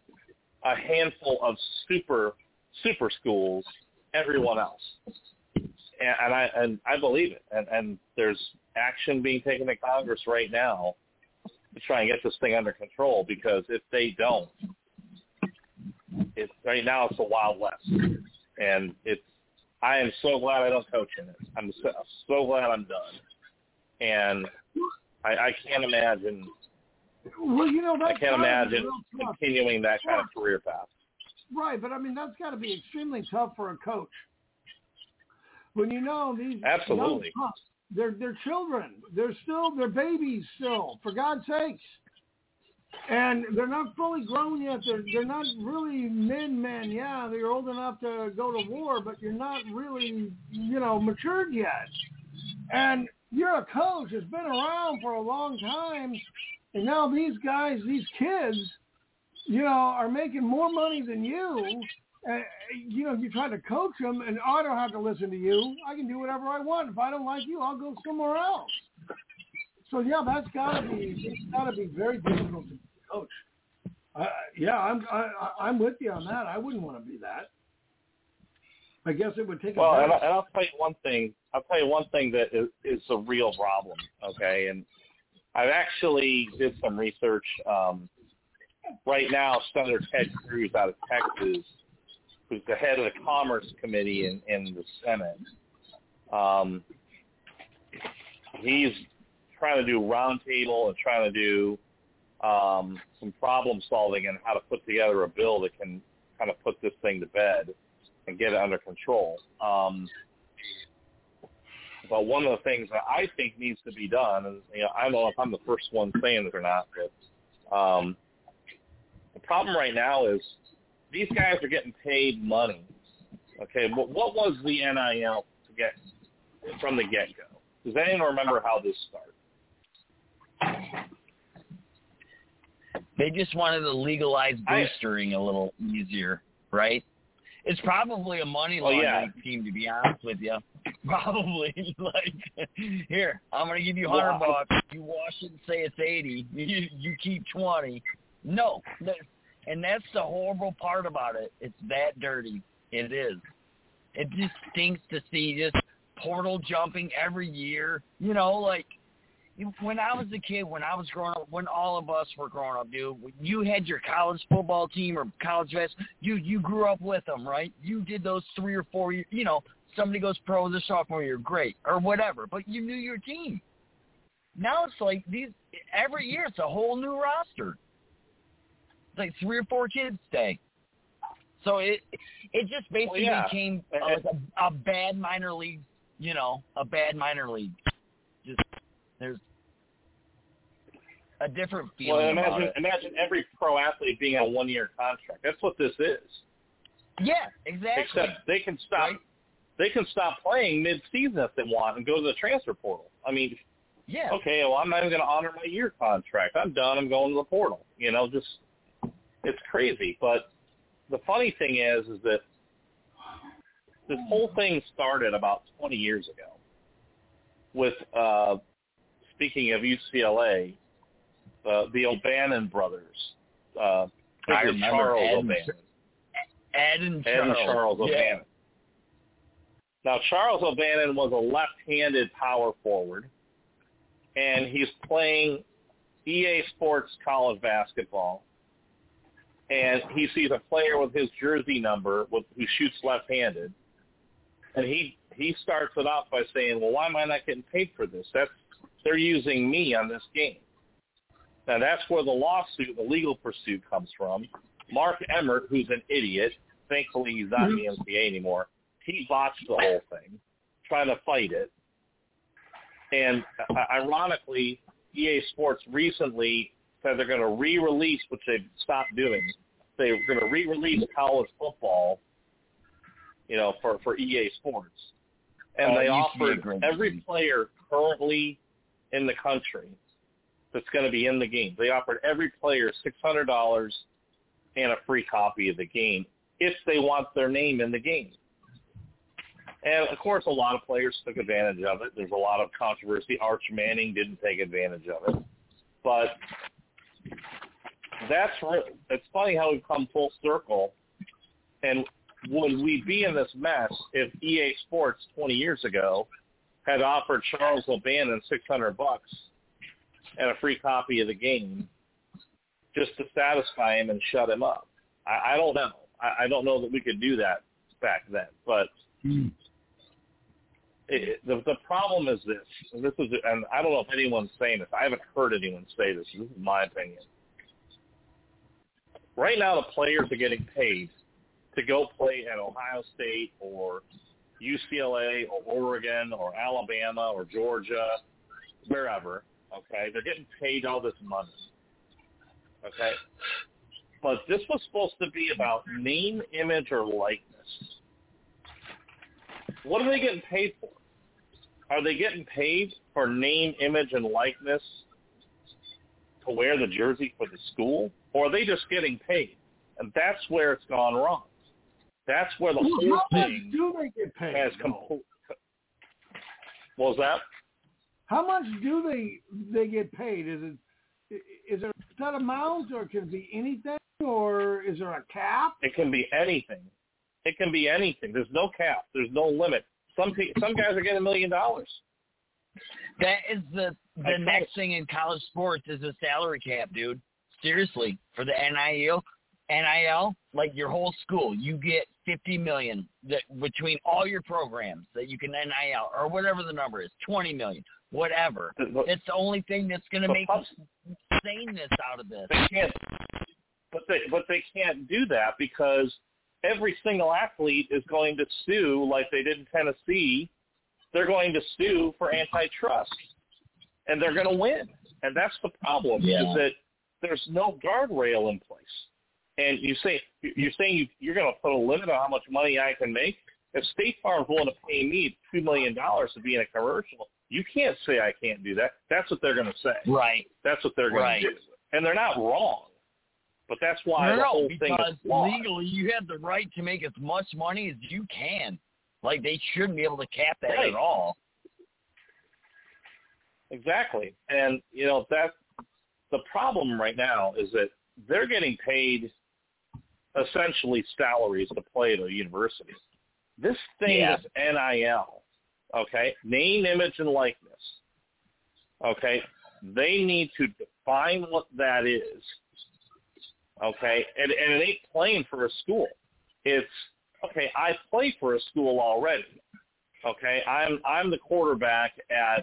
of super schools, everyone else. And I believe it. And there's action being taken in Congress right now to try and get this thing under control, because if they don't, right now it's the Wild West. And I am so glad I don't coach in it. I'm so glad I'm done. And I can't imagine. Well, I can't imagine continuing that kind of career path. Right, but I mean that's got to be extremely tough for a coach. When these absolutely, they're children. They're babies still, for God's sakes. And they're not fully grown yet. They're not really men. Yeah, they're old enough to go to war, but you're not really, matured yet. And you're a coach that's been around for a long time, and now these kids, are making more money than you. You try to coach them, and I don't have to listen to you. I can do whatever I want. If I don't like you, I'll go somewhere else. So yeah, it's gotta be very difficult to coach. I'm with you on that. I wouldn't want to be that. I guess it would take. Well, and I'll tell you one thing. That is a real problem. Okay, and I've actually did some research. Right now, Senator Ted Cruz out of Texas, who's the head of the Commerce Committee in the Senate, he's trying to do roundtable and trying to do some problem solving and how to put together a bill that can kind of put this thing to bed and get it under control. But one of the things that I think needs to be done is, I don't know if I'm the first one saying this or not, but the problem right now is these guys are getting paid money. Okay, but what was the NIL to get from the get-go? Does anyone remember how this started? They just wanted to legalize boostering a little easier, right? It's probably a money laundering team, to be honest with you. Probably. Here, I'm going to give you $100. You wash it and say it's 80. You keep 20. No. And that's the horrible part about it. It's that dirty. It is. It just stinks to see just portal jumping every year. when I was a kid, when I was growing up, when all of us were growing up, dude, you had your college football team or college basketball. You grew up with them, right? You did those 3 or 4 years. You know, somebody goes pro this sophomore year, great, or whatever. But you knew your team. Now it's like every year it's a whole new roster. It's like 3 or 4 kids stay. So it just basically became like a bad minor league, you know, a bad minor league. Just there's a different feeling. Well, imagine every pro athlete being on a 1-year contract. That's what this is. Yeah, exactly. Except they can stop. Right? They can stop playing mid-season if they want and go to the transfer portal. I mean, okay, well, I'm not even going to honor my year contract. I'm done. I'm going to the portal. You know, just it's crazy. But the funny thing is that this whole thing started about 20 years ago with, speaking of UCLA, the O'Bannon brothers. I remember Charles O'Bannon. Ed and Charles O'Bannon. Now, Charles O'Bannon was a left-handed power forward, and he's playing EA Sports college basketball, and he sees a player with his jersey number who shoots left-handed, and he starts it off by saying, well, why am I not getting paid for this? They're using me on this game. Now, that's where the lawsuit, the legal pursuit comes from. Mark Emmert, who's an idiot, thankfully he's not in the NCAA anymore, he botched the whole thing, trying to fight it. And ironically, EA Sports recently said they're going to re-release, which they've stopped doing. They're going to re-release college football, you know, for EA Sports. And they offered every player currently in the country that's going to be in the game. They offered every player $600 and a free copy of the game if they want their name in the game. And, of course, a lot of players took advantage of it. There's a lot of controversy. Arch Manning didn't take advantage of it. But it's funny how we've come full circle. And would we be in this mess if EA Sports 20 years ago had offered Charles O'Bannon $600 and a free copy of the game just to satisfy him and shut him up? I don't know. I don't know that we could do that back then. But the problem is this, and I don't know if anyone's saying this. I haven't heard anyone say this. This is my opinion. Right now, the players are getting paid to go play at Ohio State or UCLA or Oregon or Alabama or Georgia, wherever, okay? They're getting paid all this money, okay? But this was supposed to be about name, image, or likeness. What are they getting paid for? Are they getting paid for name, image, and likeness to wear the jersey for the school? Or are they just getting paid? And that's where it's gone wrong. That's where the whole thing do they get paid, has complete. What was that? How much do they get paid? Is it a set amount, or can it be anything, or is there a cap? It can be anything. It can be anything. There's no cap. There's no limit. Some guys are getting $1 million. That is the next thing in college sports is a salary cap, dude. Seriously, for the NIL, like your whole school, you get $50 million between all your programs that you can NIL, or whatever the number is, $20 million, whatever. It's the only thing that's going to make saneness out of this. They can't, but they can't do that because every single athlete is going to sue, like they did in Tennessee. They're going to sue for antitrust, and they're going to win. And that's the problem, is that there's no guardrail in place. And you're saying you're going to put a limit on how much money I can make? If State Farm's willing to pay me $2 million to be in a commercial, you can't say I can't do that. That's what they're going to say. Right. That's what they're going to do. And they're not wrong. But that's why the whole thing is flawed. Legally, you have the right to make as much money as you can. Like, they shouldn't be able to cap that at all. Exactly. And, you know, that's the problem right now is that they're getting paid essentially salaries to play at a university. This thing is NIL, okay? Name, image, and likeness. Okay? They need to define what that is. Okay? And it ain't playing for a school. It's, okay, I play for a school already. Okay? I'm the quarterback at,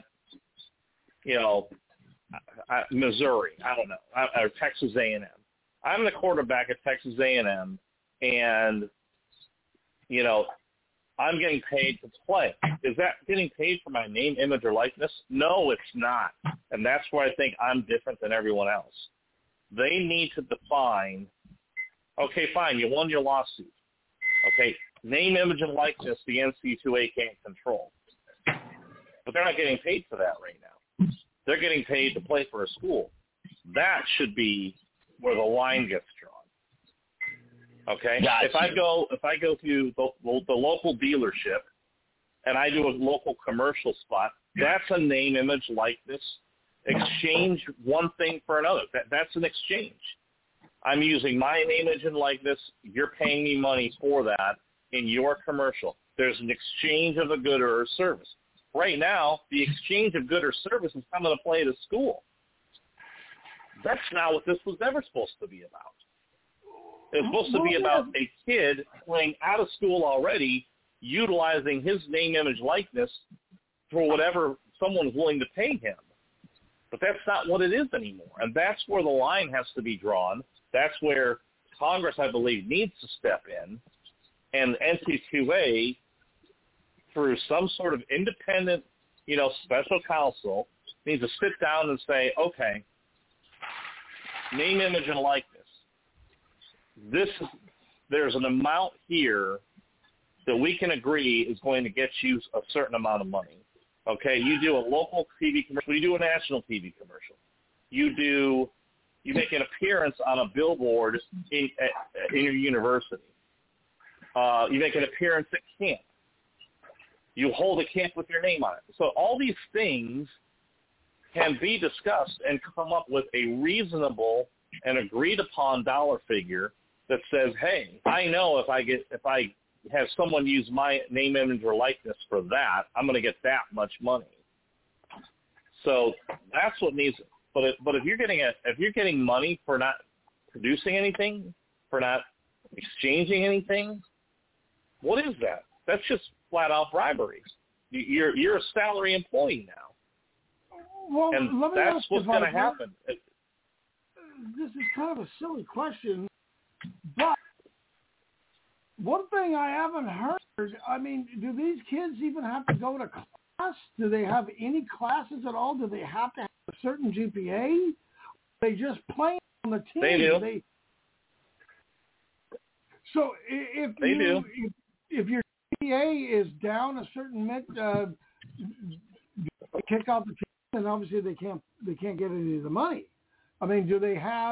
Missouri. I don't know. Or Texas A&M. I'm the quarterback at Texas A&M, and, I'm getting paid to play. Is that getting paid for my name, image, or likeness? No, it's not. And that's where I think I'm different than everyone else. They need to define, okay, fine, you won your lawsuit. Okay, name, image, and likeness the NC2A can't control. But they're not getting paid for that right now. They're getting paid to play for a school. That should be where the line gets drawn. Okay? Gotcha. If I go to the local dealership and I do a local commercial spot, that's a name, image, likeness, exchange one thing for another. That's an exchange. I'm using my name, image, and likeness. You're paying me money for that in your commercial. There's an exchange of a good or a service. Right now, the exchange of good or service is coming to play at a school. That's not what this was ever supposed to be about. It's supposed to be about a kid playing out of school already, utilizing his name, image, likeness for whatever someone's willing to pay him. But that's not what it is anymore. And that's where the line has to be drawn. That's where Congress, I believe, needs to step in. And NC2A, through some sort of independent, special counsel, needs to sit down and say, okay, name, image, and likeness. There's an amount here that we can agree is going to get you a certain amount of money. Okay, you do a local TV commercial, you do a national TV commercial. You make an appearance on a billboard in your university. You make an appearance at camp. You hold a camp with your name on it. So all these things can be discussed and come up with a reasonable and agreed upon dollar figure that says, hey, I know if I have someone use my name, image, or likeness for that, I'm going to get that much money. So that's what needs. But if you're getting money for not producing anything, for not exchanging anything, what is that? That's just flat out bribery. You're a salary employee now, well, and that's what's going to happen. This is kind of a silly question, but one thing I haven't heard, I mean, do these kids even have to go to class? Do they have any classes at all? Do they have to have a certain GPA? They just play on the team. They do. So if your GPA is down a certain kick out the team, then obviously they can't get any of the money. I mean, do they have?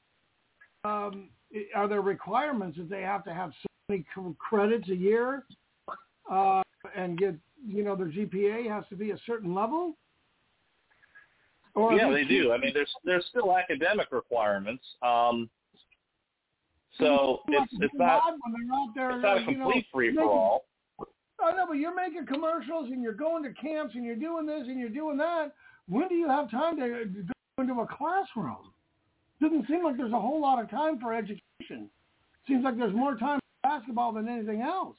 Are there requirements that they have to have so many credits a year and get? Their GPA has to be a certain level. Or yeah, they do. I mean, there's still academic requirements. So it's not a complete free for all. I know, but you're making commercials and you're going to camps and you're doing this and you're doing that. When do you have time to go into a classroom? Doesn't seem like there's a whole lot of time for education. Seems like there's more time for basketball than anything else.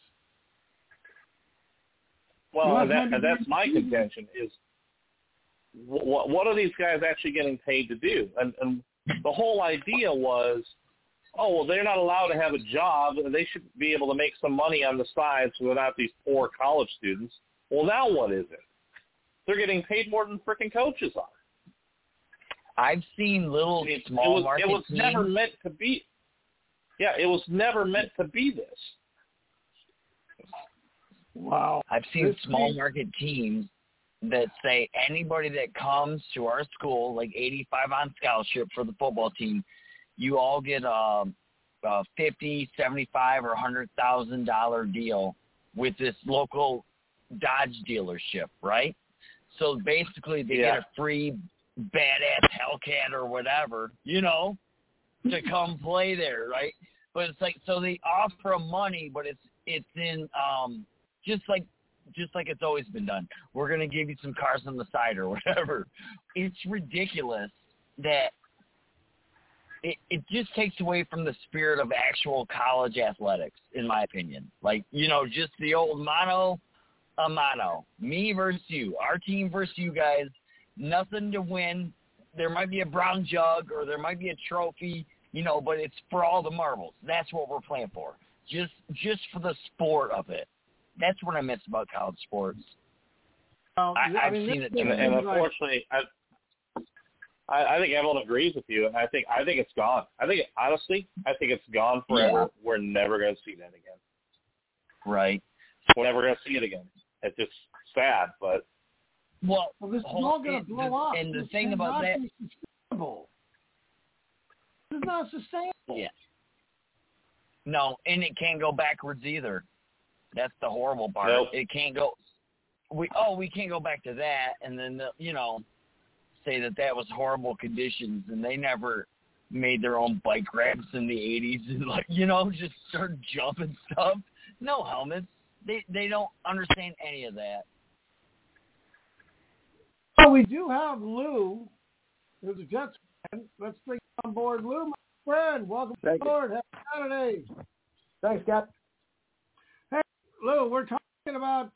Well, and that's my contention is what are these guys actually getting paid to do? And the whole idea was, oh, well, they're not allowed to have a job. They should be able to make some money on the side so they're not these poor college students. Well, now what is it? They're getting paid more than freaking coaches are. I've seen small market teams. It was never meant to be. Yeah, it was never meant to be this. Wow. I've seen small market teams that say anybody that comes to our school, like 85 on scholarship for the football team, you all get a $50,000, $75,000, or $100,000 deal with this local Dodge dealership, right? So basically they get a free badass Hellcat or whatever, to come play there, right? But it's like, so they offer money, but it's in just like just like it's always been done. We're going to give you some cars on the side or whatever. It's ridiculous that it just takes away from the spirit of actual college athletics, in my opinion. Like, just the old mano a mano, me versus you, our team versus you guys, nothing to win. There might be a brown jug or there might be a trophy, but it's for all the marbles. That's what we're playing for. Just for the sport of it. That's what I miss about college sports. I've seen it too. And unfortunately, I think everyone agrees with you, and I think it's gone. I think it's gone forever. Yeah. We're never going to see that again. Right. We're never going to see it again. It's just sad, but well, this is all going to blow up. And the thing about that, it's not sustainable. Yeah. No, and it can't go backwards either. That's the horrible part. Nope. It can't go. We can't go back to that, and then say that was horrible conditions, and they never made their own bike ramps in the 80s and just started jumping stuff. No helmets. They don't understand any of that. Well, we do have Lou, who's a Jets fan. Let's bring on board Lou, my friend. Welcome aboard. Happy Saturday. Thanks, Cap. Hey, Lou, we're talking about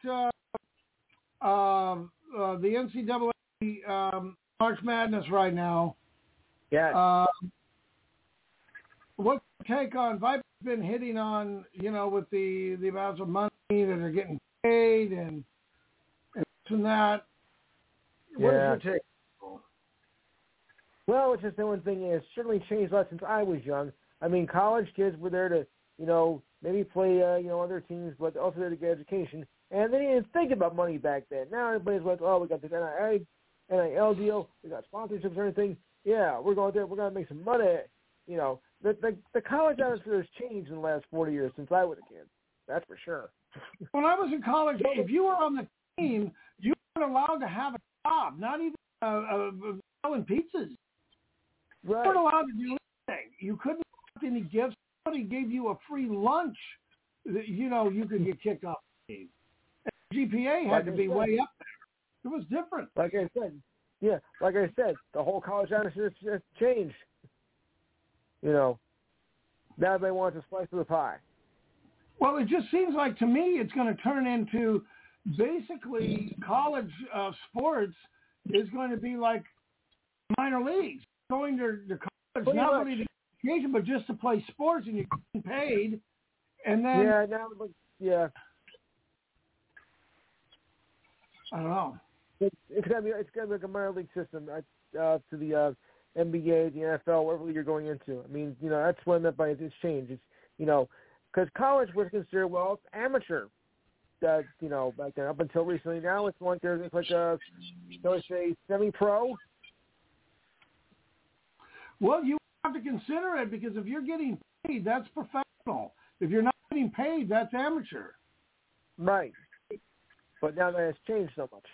the NCAA March Madness right now. Yeah. What's your take on Viper's been hitting on, with the amounts of money that are getting paid and this and that? What is your take? Well, it's just the one thing is certainly changed a lot since I was young. I mean, college kids were there to, maybe play, other teams, but also there to get education. And they didn't think about money back then. Now everybody's like, oh, we got this NIL deal, we got sponsorships or anything. Yeah, we're going there, we're going to make some money. The college atmosphere has changed in the last 40 years since I was a kid. That's for sure. When I was in college, if you were on the team, you weren't allowed to have a job, not even selling pizzas. Right. You weren't allowed to do anything. You couldn't get any gifts. Somebody gave you a free lunch. You could get kicked off the team. And GPA had to be way up there. It was different. Like I said, the whole college atmosphere has changed. Now they want a slice of the pie. Well, it just seems like to me it's going to turn into basically college sports is going to be like minor leagues. Going to college, not only to get education, but just to play sports, and you're getting paid. And then I don't know. It's gonna be like a minor league system to the NBA, the NFL, whatever league you're going into. I mean, that's what I meant by it's changed. It's because college was considered amateur. Back then, up until recently. Now it's like it's like a, shall I say, semi-pro. Well, you have to consider it because if you're getting paid, that's professional. If you're not getting paid, that's amateur. Right. But now that has changed so much.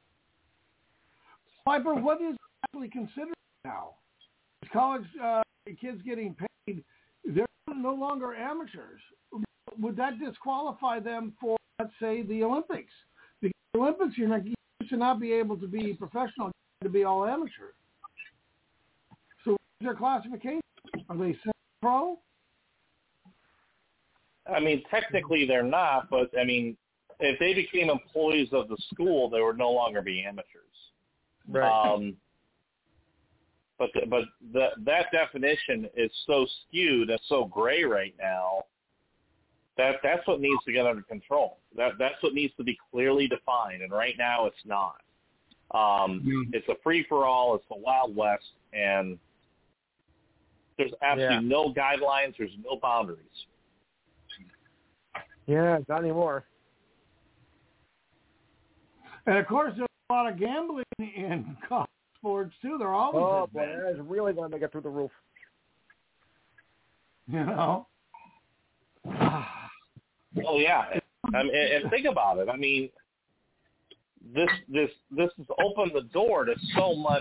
Piper, what is actually considered now? College kids getting paid, they're no longer amateurs. Would that disqualify them for, let's say, the Olympics? Because the Olympics, you should not be able to be professional, to be all amateur. So what's their classification? Are they semi-pro? I mean, technically they're not, but, I mean, if they became employees of the school, they would no longer be amateurs. Right. But that definition is so skewed and so gray right now that's what needs to get under control. That's what needs to be clearly defined, and right now it's not. It's a free-for-all. It's the Wild West, and there's absolutely no guidelines. There's no boundaries. Yeah, not anymore. And, of course, there's a lot of gambling in college sports, too. They're always boy, that is really going to make it through the roof. Oh, yeah. And think about it. I mean, this has opened the door to so much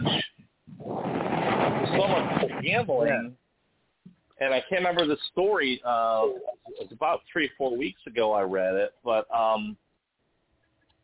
gambling. Yeah. And I can't remember the story. It was about 3 or 4 weeks ago I read it, but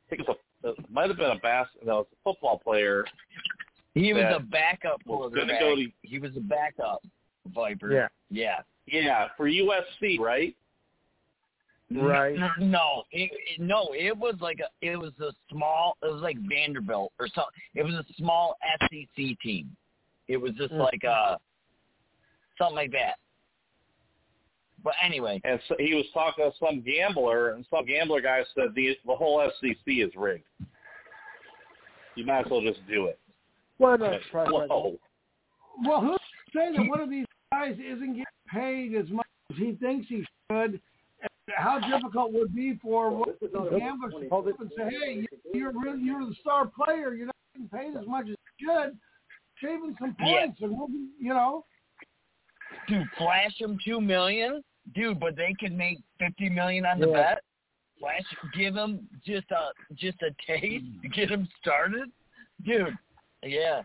think it might have been a football player. He was a backup was quarterback. He was a backup Viper. Yeah. Yeah, for USC, right? Right. No, it was like Vanderbilt or something. It was a small SEC team. It was just like something like that. But anyway. And so he was talking to some gambler, and some gambler guy said the whole SEC is rigged. You might as well just do it. Why not try Whoa. Well, who's saying that one of these guys isn't getting paid as much as he thinks he should? And how difficult would it be for one of the gamblers to come up and say, hey, you're the star player. You're not getting paid as much as you should. Shaving some points and, Dude, flash them $2 million. Dude, but they can make $50 million on the bet. Flash, give them just a taste to get them started. Dude, yeah.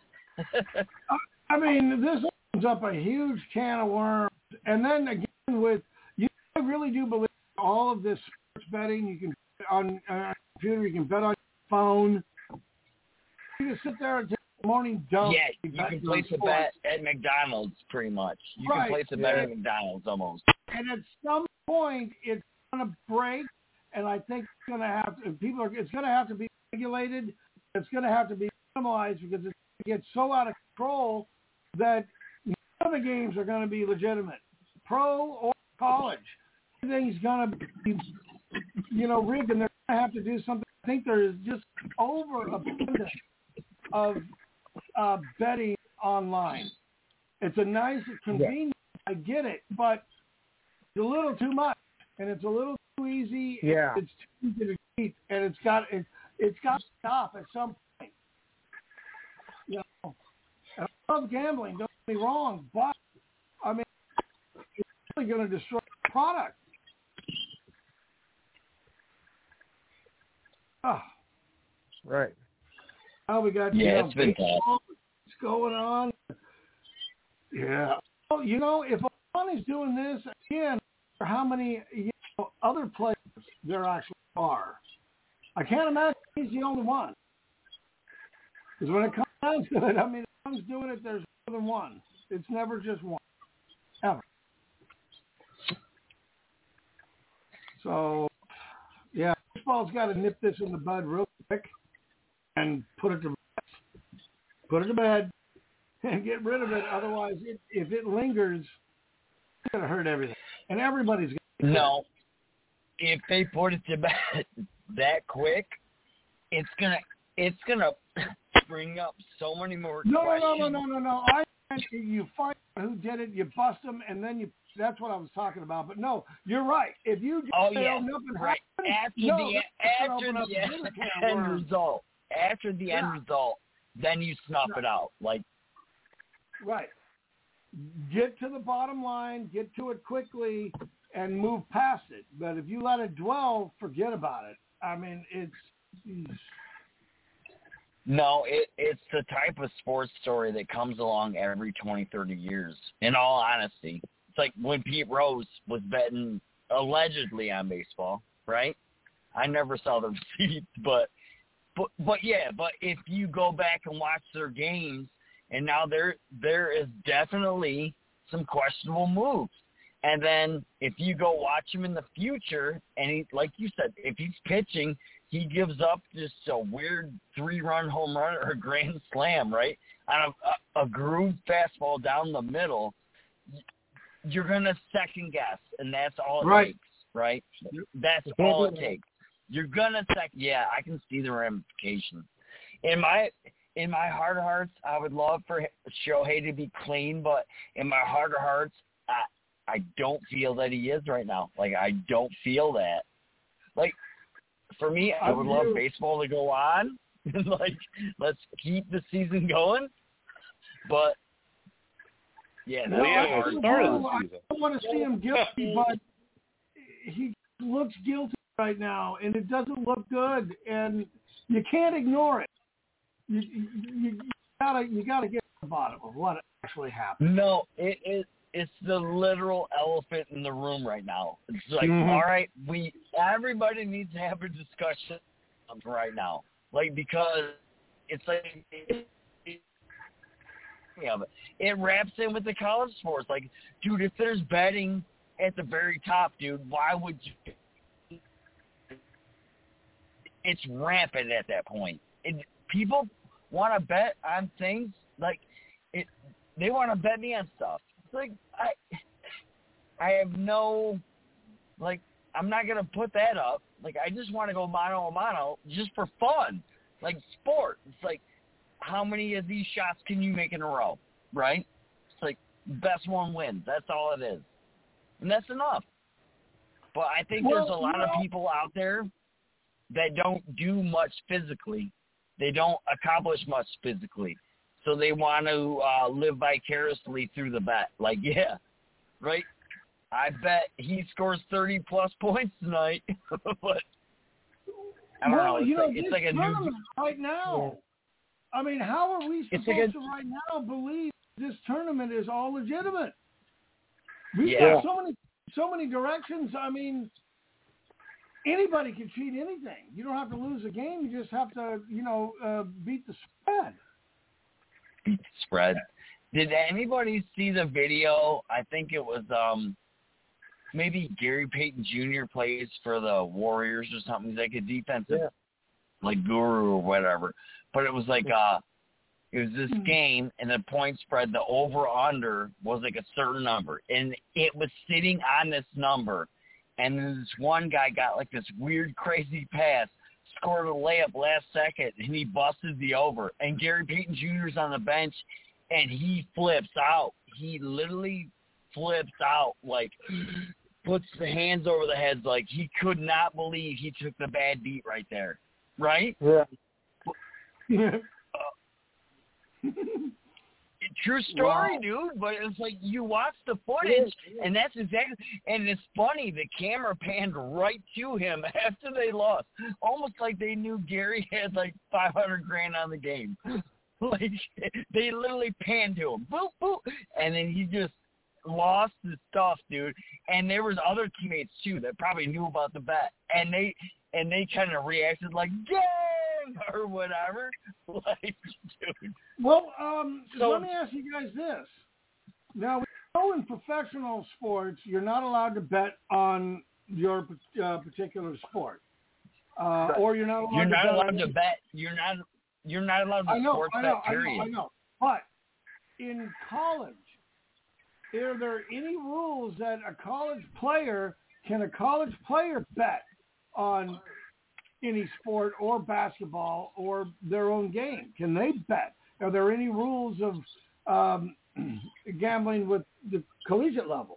I mean, this opens up a huge can of worms. And then again, I really do believe all of this sports betting. You can bet on a computer, you can bet on your phone. You can sit there and take a morning dump. Yeah, you can place a bet at McDonald's pretty much. You can place a bet at McDonald's almost. And at some point, it's going to break, and I think it's going to have to. It's going to have to be regulated. It's going to have to be minimalized because it's going to get so out of control that none of the games are going to be legitimate, pro or college. Everything's going to be, rigged, and they're going to have to do something. I think there is just overabundance of betting online. It's a nice convenience. I get it, but it's a little too much, and it's a little too easy. Yeah. It's too easy to keep, and it's got to stop at some point. And I love gambling. Don't get me wrong, but I mean, it's really going to destroy the product. Right. Now we got it's been baseball. What's going on? Yeah. Well, if Ohtani's doing this again, for how many other players there actually are, I can't imagine he's the only one. Because when it comes down to it, I mean, if someone's doing it, there's more than one. It's never just one, ever. So, yeah, baseball's got to nip this in the bud real quick and put it to bed, and get rid of it. Otherwise, if it lingers, it's going to hurt everything, and everybody's going to. No, if they put it to bed that quick, it's gonna bring up so many more questions. No. You find out who did it, you bust them, and then that's what I was talking about. But no, you're right. If you just after the end result, then you snuff it out. Like, right. Get to the bottom line, get to it quickly, and move past it. But if you let it dwell, forget about it. I mean, No, it's the type of sports story that comes along every 20, 30 years, in all honesty. It's like when Pete Rose was betting allegedly on baseball, right? I never saw the receipts, but if you go back and watch their games, and now there is definitely some questionable moves. And then if you go watch him in the future, and he, like you said, if he's pitching, he gives up just a weird 3-run home run or a grand slam, right? On a groove fastball down the middle, you're going to second guess, and that's all it takes, right? That's all it takes. You're going to I can see the ramifications. In my heart of hearts, I would love for Shohei to be clean, but in my heart of hearts, I don't feel that he is right now. Like, I don't feel that. Like, for me, I would love baseball to go on. Like, let's keep the season going. But, I don't want to see him guilty, but he looks guilty right now, and it doesn't look good, and you can't ignore it. You gotta get to the bottom of what actually happened. No, it's the literal elephant in the room right now. It's like, all right, everybody needs to have a discussion right now, like because it's like it wraps in with the college sports. Like, dude, if there's betting at the very top, dude, why would you? It's rampant at that point. People want to bet on things like it. They want to bet me on stuff. It's like I have no, like, I'm not gonna put that up. Like, I just want to go mano a mano just for fun, like sport. It's like, how many of these shots can you make in a row, right? It's like best one wins. That's all it is, and that's enough. But I think there's a lot of people out there that don't do much physically. They don't accomplish much physically. So they want to live vicariously through the bet. Like, yeah, right? I bet he scores 30-plus points tonight. But I don't know. It's like a new right now. Yeah. I mean, how are we supposed to right now believe this tournament is all legitimate? We've got so many directions. I mean, anybody can cheat anything. You don't have to lose a game. You just have to, beat the spread. Beat the spread. Did anybody see the video? I think it was maybe Gary Payton Jr. plays for the Warriors or something. He's like a defensive like guru or whatever. But it was like it was this game, and the point spread, the over-under was like a certain number. And it was sitting on this number. And then this one guy got like this weird, crazy pass, scored a layup last second, and he busted the over. And Gary Payton Jr.'s on the bench, and he flips out. He literally flips out, like puts the hands over the heads, like he could not believe he took the bad beat right there. Right? Yeah. True story, dude, but it's like you watch the footage, and that's exactly – and it's funny, the camera panned right to him after they lost, almost like they knew Gary had like $500,000 on the game. Like, they literally panned to him, boop, boop, and then he just lost his stuff, dude. And there was other teammates, too, that probably knew about the bet, and they kind of reacted like, gang, or whatever. Like, dude. Well, so let me ask you guys this. Now, we know in professional sports, you're not allowed to bet on your particular sport, or you're not allowed to bet. You're not allowed to sports bet. Period. I know. But in college, are there any rules that a college player bet on any sport or basketball or their own game? Can they bet? Are there any rules of gambling with the collegiate level?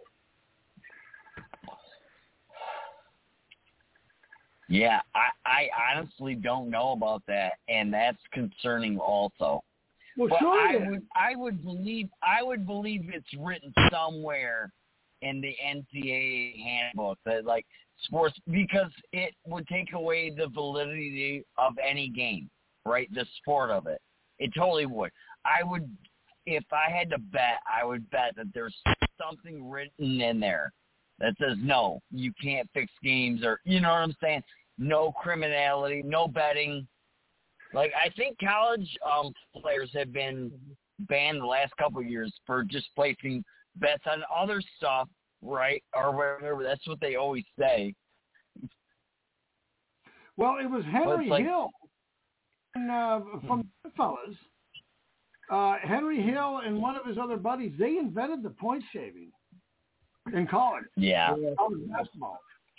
Yeah, I honestly don't know about that, and that's concerning also. Well, but sure. I would believe it's written somewhere in the NCAA handbook that like sports, because it would take away the validity of any game, right? The sport of it. It totally would. If I had to bet, I would bet that there's something written in there that says, no, you can't fix games, or, you know what I'm saying? No criminality, no betting. Like, I think college players have been banned the last couple of years for just placing bets on other stuff, right? Or whatever. That's what they always say. Well, it was Henry Hill from Goodfellas. Henry Hill and one of his other buddies, they invented the point shaving in college. Yeah. College basketball.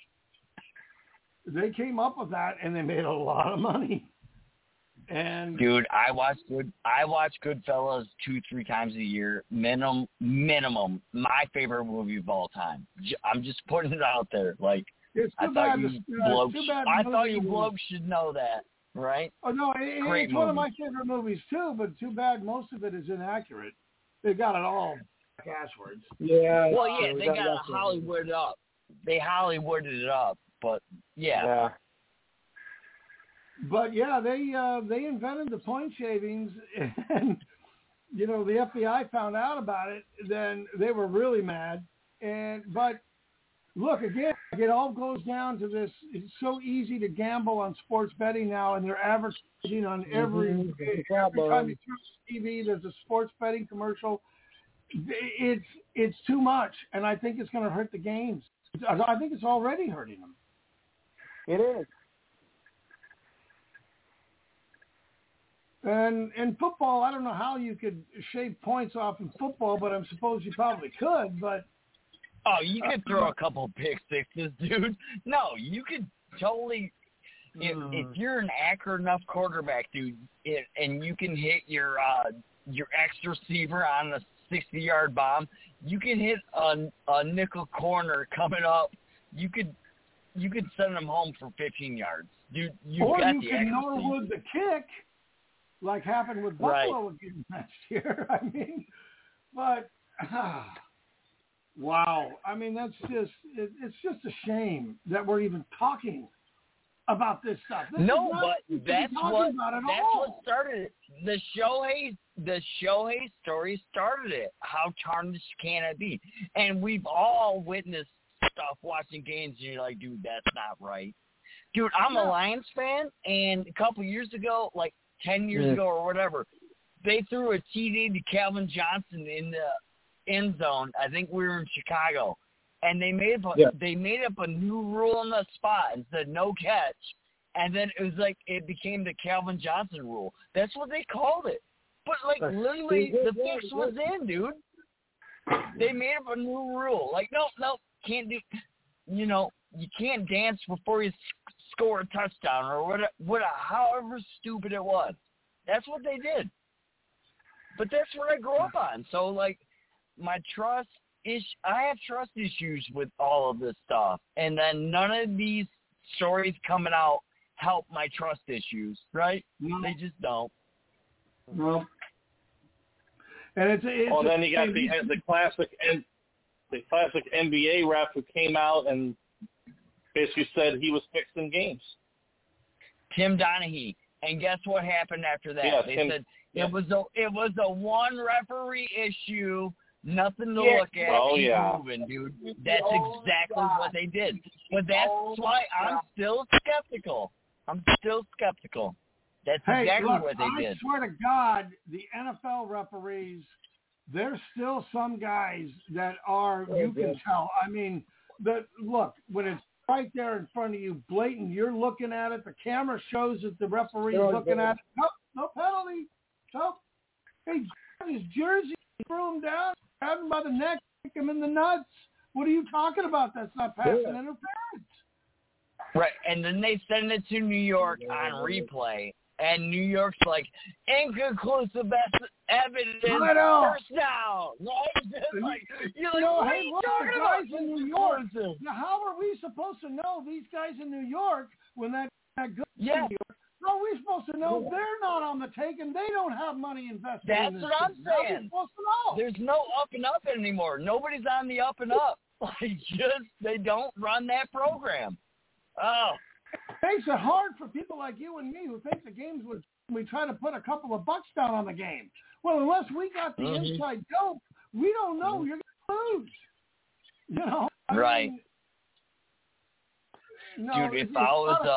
They came up with that, and they made a lot of money. And dude, I watch Goodfellas 2-3 times a year, minimum. My favorite movie of all time. I'm just putting it out there. Like, I thought you blokes should know that, right? Oh no, it's one of my favorite movies too. But too bad most of it is inaccurate. They got it all passwords. Yeah. Well, yeah, they got it Hollywooded up. They Hollywooded it up, but yeah. But yeah, they invented the point shavings, and the FBI found out about it. Then they were really mad, but look, again, it all goes down to this. It's so easy to gamble on sports betting now, and they're advertising on every time you turn the TV, there's a sports betting commercial. It's too much, and I think it's going to hurt the games. I think it's already hurting them. It is. And in football, I don't know how you could shave points off in football, but I suppose you probably could. But you could throw a couple pick sixes, dude. No, you could totally. If you're an accurate enough quarterback, dude, and you can hit your X receiver on a 60-yard bomb, you can hit a nickel corner coming up. You could send them home for 15 yards, dude. Or got you the can accuracy. Norwood the kick, like happened with Buffalo again last year. I mean, but wow. I mean, that's just it's just a shame that we're even talking about this stuff. That's what started it. The Shohei story started it. How tarnished can it be? And we've all witnessed stuff watching games, and you're like, dude, that's not right. Dude, I'm a Lions fan, and a couple years ago, like 10 years ago or whatever, they threw a TD to Calvin Johnson in the end zone. I think we were in Chicago. And they made up a new rule on the spot and said no catch. And then it was like it became the Calvin Johnson rule. That's what they called it. But, like, literally the fix was in, dude. They made up a new rule. Like, no, can't do – you know, you can't dance before you score a touchdown or whatever, however stupid it was. That's what they did. But that's what I grew up on. So, like, my trust – I have trust issues with all of this stuff, and then none of these stories coming out help my trust issues, right? No. They just don't. No. And it's then you got the classic NBA ref who came out and basically said he was fixing games. Tim Donaghy. And guess what happened after that? They said it was a one referee issue. Nothing to look at. Moving, dude. That's exactly what they did. But that's why I'm still skeptical. That's exactly what they did. I swear to God, the NFL referees, there's still some guys that are, you can tell. I mean, look, when it's right there in front of you, blatant, you're looking at it, the camera shows that the referee's looking at it. Nope, no penalty. Nope. Hey, his jersey, threw him down. Grab him by the neck, kick him in the nuts. What are you talking about? That's not passing interference. Right, and then they send it to New York on replay, and New York's like, inconclusive evidence, first down. Like, you're like, hey, look, the guys in New York. Now, how are we supposed to know these guys in New York when that goes to New York? How are we supposed to know they're not on the take and they don't have money invested in this? That's what I'm saying. How are we supposed to know? There's no up and up anymore. Nobody's on the up and up. Like, they don't run that program. Oh. It makes it hard for people like you and me who think the games we try to put a couple of bucks down on the game. Well, unless we got the inside dope, we don't know you're going to lose. You know? I mean, dude, if I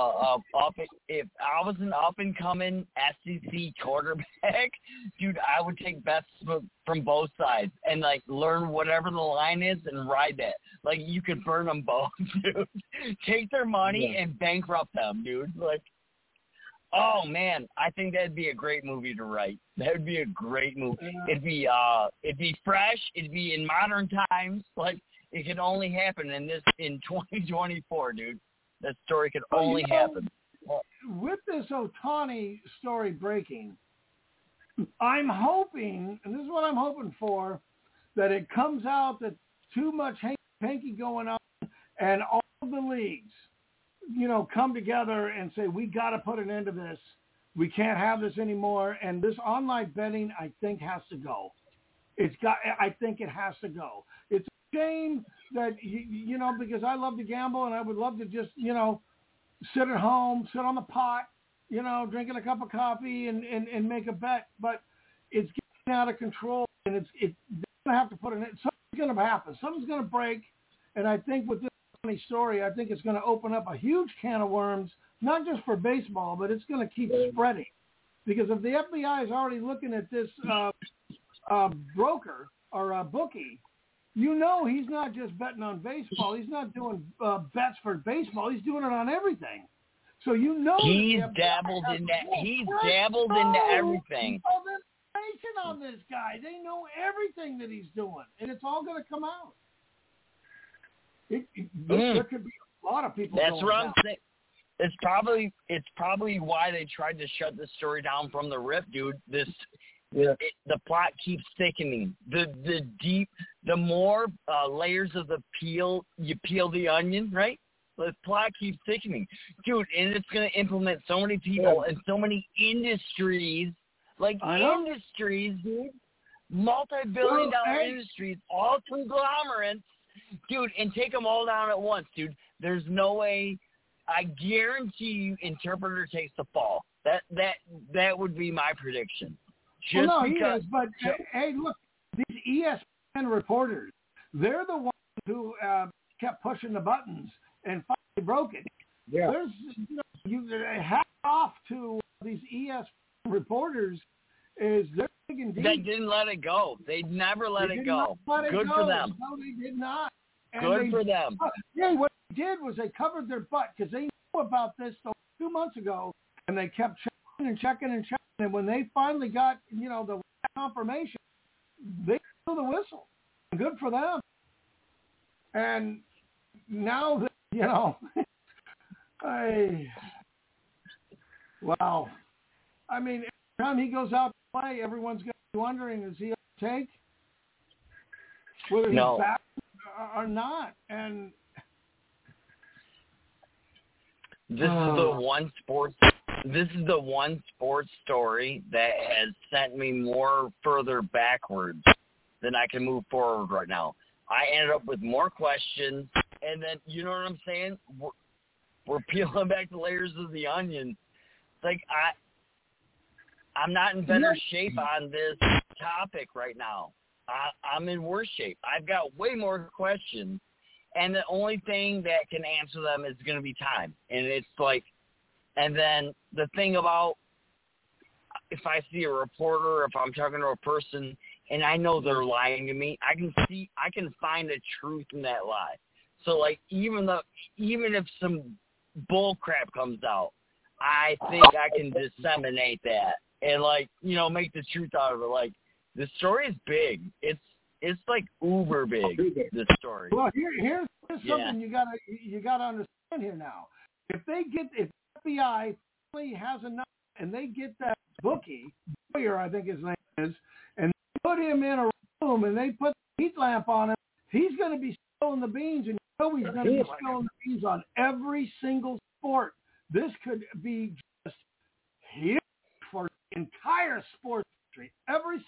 was an up and coming SEC quarterback, dude, I would take bets from both sides and like learn whatever the line is and ride that. Like you could burn them both, dude. Take their money and bankrupt them, dude. Like, oh man, I think that'd be a great movie to write. That would be a great movie. It'd be fresh. It'd be in modern times. Like it could only happen in 2024, dude. That story could only happen. With this Ohtani story breaking, I'm hoping, and this is what I'm hoping for, that it comes out that too much hanky going on and all of the leagues, come together and say, we got to put an end to this. We can't have this anymore. And this online betting, I think, has to go. I think it has to go. It's a shame that, because I love to gamble and I would love to just, sit at home, sit on the pot, drinking a cup of coffee and make a bet. But it's getting out of control and they're going to have to put an end. Something's going to happen. Something's going to break. And I think with this funny story. I think it's going to open up a huge can of worms, not just for baseball, but it's going to keep spreading. Because if the FBI is already looking at this broker or bookie, you know he's not just betting on baseball. He's not doing bets for baseball. He's doing it on everything. So you know he's dabbled into everything. All this information on this guy. They know everything that he's doing, and it's all going to come out. There could be a lot of people. That's what I'm down. saying. It's probably why they tried to shut this story down from the rip, dude. The plot keeps thickening. The more layers of the peel you peel the onion, right? The plot keeps thickening, dude, and it's going to implement so many people and so many industries, dude, multi-billion-dollar industries, all conglomerates, dude, and take them all down at once, dude. There's no way. I guarantee you, Interpreter takes the fall. That would be my prediction. Just well, no, because. He is, but hey, look, these ESPN reporters, they're the ones who kept pushing the buttons and finally broke it. Yeah. There's, hat off to these ESPN reporters. Is they're big and deep. They didn't let it go. They never let it go. Good go. for them. No, they did not. And Good for them. Yeah, what they did was they covered their butt because they knew about this 2 months ago, and they kept checking. And when they finally got, the confirmation, they blew the whistle. Good for them. And now, wow. I mean, every time he goes out to play, everyone's going to be wondering, is he okay? Whether he's back or not. And this is the one sports story that has sent me more further backwards than I can move forward right now. I ended up with more questions, and then, you know what I'm saying? We're peeling back the layers of the onion. Like, I'm not in better shape on this topic right now. I'm in worse shape. I've got way more questions, and the only thing that can answer them is going to be time. And it's like, and then the thing about if I see a reporter, if I'm talking to a person, and I know they're lying to me, I can find the truth in that lie. So, like, even if some bull crap comes out, I think I can disseminate that and, make the truth out of it. Like, the story is big. It's like uber big, this story. Well, here's something you gotta understand here now. If FBI really has enough and they get that bookie, Boyer, I think his name is, and they put him in a room and they put the heat lamp on him, he's going to be spilling the beans, and he's going to be spilling the beans on every single sport. This could be just huge for the entire sports industry. Every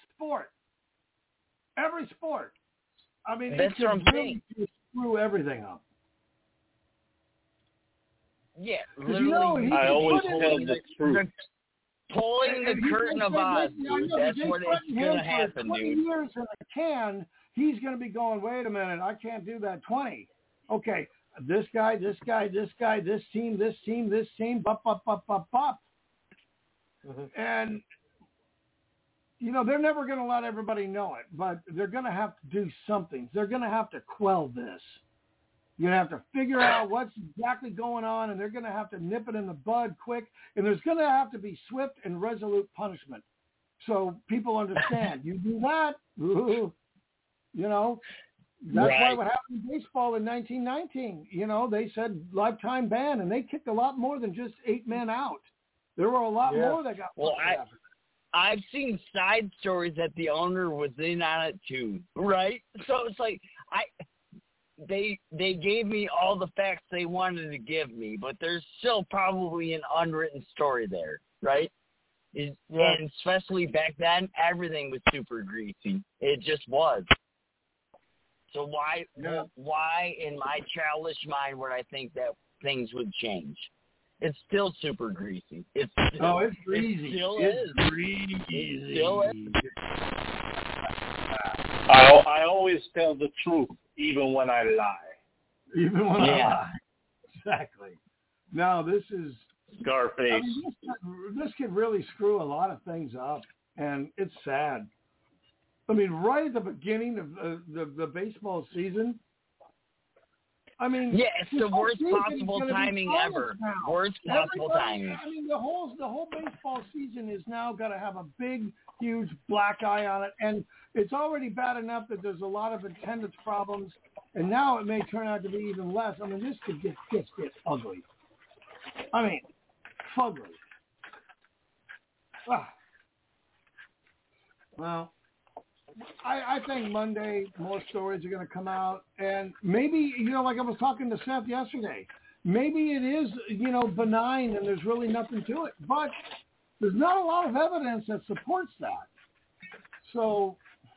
sport. I mean, that's what I'm saying. Screw everything up. Yeah, literally. I always tell the truth. Pulling the curtain of Oz, dude. That's what it's going to happen, 20 dude. years in a can, he's going to be going, wait a minute, I can't do that. 20. Okay, this guy, this team, bop. Mm-hmm. And, they're never going to let everybody know it, but they're going to have to do something. They're going to have to quell this. You're going to have to figure out what's exactly going on, and they're going to have to nip it in the bud quick, and there's going to have to be swift and resolute punishment so people understand. You do that, that's why what happened in baseball in 1919. They said lifetime ban, and they kicked a lot more than just 8 men out. There were a lot more that got after. I've seen side stories that the owner was in on it too, right? So it's like they gave me all the facts they wanted to give me, but there's still probably an unwritten story there, right? And especially back then, everything was super greasy. It just was. So why in my childish mind would I think that things would change? It's still super greasy. It's greasy. It still is. Greasy. It still is. I always tell the truth, even when I lie. Even when I lie. Exactly. No, this is Scarface. I mean, this could really screw a lot of things up, and it's sad. I mean, right at the beginning of the baseball season. I mean, yeah, it's the worst possible timing ever. Worst possible timing. I mean, the whole baseball season is now going to have a big, huge black eye on it, and it's already bad enough that there's a lot of attendance problems, and now it may turn out to be even less. I mean, this could just get ugly. I mean, ugly. Well, I think Monday more stories are going to come out, and maybe, like I was talking to Seth yesterday, maybe it is, benign and there's really nothing to it, but there's not a lot of evidence that supports that. So,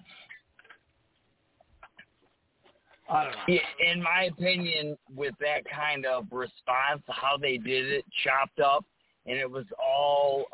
I don't know. In my opinion, with that kind of response, how they did it, chopped up, and it was all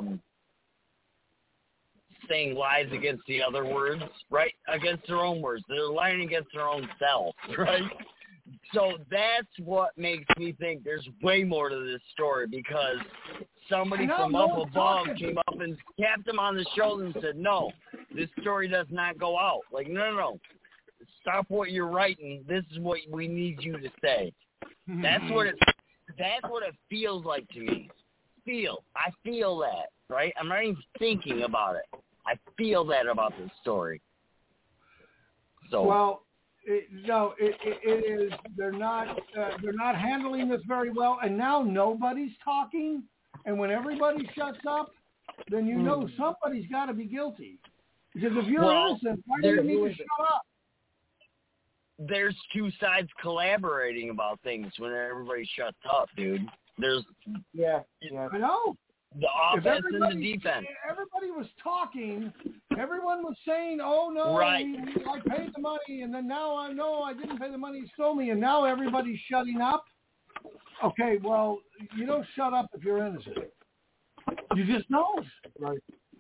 saying lies against the other words, right? Against their own words. They're lying against their own self, right? So that's what makes me think there's way more to this story, because somebody from up above came up and tapped him on the shoulder and said, no, this story does not go out. Like, no. Stop what you're writing. This is what we need you to say. That's what it feels like to me. I feel that, right? I'm not even thinking about it. I feel that about this story. So well, it is. They're not handling this very well, and now nobody's talking. And when everybody shuts up, then somebody's got to be guilty. Because if you're innocent, why do you need to shut up? There's two sides collaborating about things when everybody shuts up, dude. I know. The offense and the defense. Everybody was talking. Everyone was saying, oh, no, right. I paid the money, and then now I know I didn't pay the money, he stole me, and now everybody's shutting up. Okay, well, you don't shut up if you're innocent. You just don't. Right.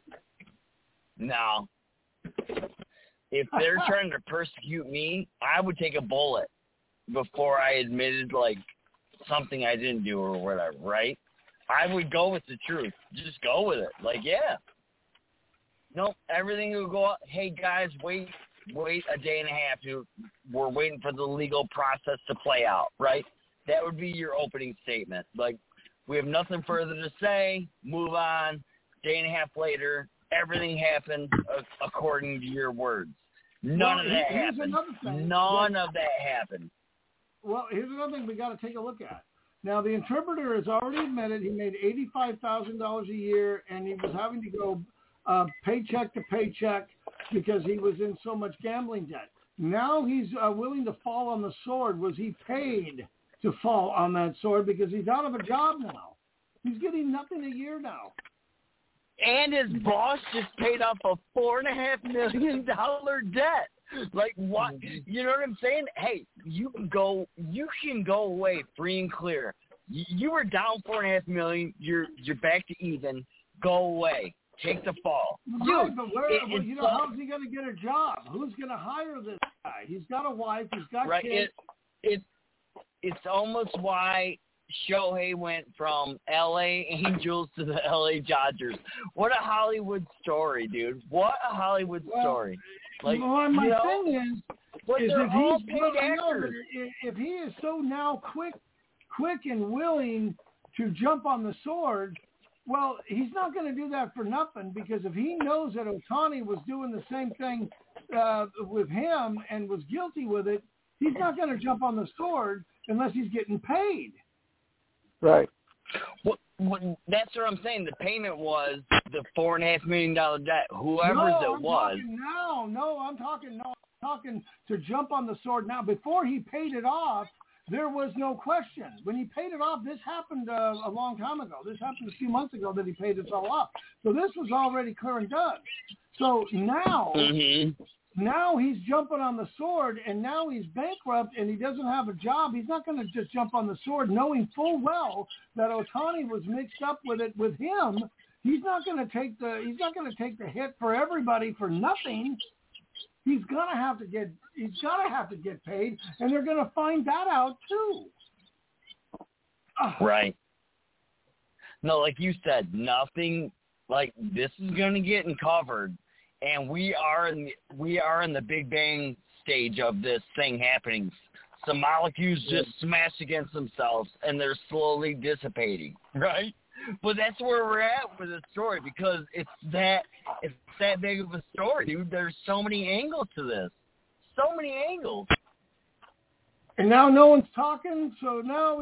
No. If they're trying to persecute me, I would take a bullet before I admitted, something I didn't do or whatever, right? I would go with the truth. Just go with it. Nope, everything will go up. Hey, guys, wait a day and a half. We're waiting for the legal process to play out, right? That would be your opening statement. We have nothing further to say. Move on. Day and a half later, everything happened according to your words. None of that happened. None of that happened. Well, here's another thing we got to take a look at. Now, the interpreter has already admitted he made $85,000 a year, and he was having to go paycheck to paycheck because he was in so much gambling debt. Now he's willing to fall on the sword. Was he paid to fall on that sword because he's out of a job now? He's getting nothing a year now. And his boss just paid off a $4.5 million debt. What? You know what I'm saying? Hey, you can go away free and clear. You were down $4.5 million. You're back to even. Go away. Take the fall. Right, but how's he going to get a job? Who's going to hire this guy? He's got a wife. He's got kids. It's almost why Shohei went from L.A. Angels to the L.A. Dodgers. What a Hollywood story, dude. What a Hollywood story. My thing is if he is so now quick and willing to jump on the sword, well, he's not going to do that for nothing, because if he knows that Ohtani was doing the same thing with him and was guilty with it, he's not going to jump on the sword unless he's getting paid. Right. Well, that's what I'm saying. The payment was the $4.5 million debt, whoever's it was. I'm talking to jump on the sword now. Before he paid it off, there was no question. When he paid it off, this happened a long time ago. This happened a few months ago that he paid it all off. So this was already clear and done. So now, now he's jumping on the sword, and now he's bankrupt, and he doesn't have a job. He's not going to just jump on the sword, knowing full well that Ohtani was mixed up with it with him. He's not going to take the hit for everybody for nothing. he's gonna have to get paid, and they're gonna find that out too. Right. No, like you said, nothing like this is going to get covered, and we are in the Big Bang stage of this thing happening. Some molecules just smash against themselves, and they're slowly dissipating, right? But that's where we're at with the story, because it's that big of a story, dude. There's so many angles to this, so many angles. And now no one's talking, so now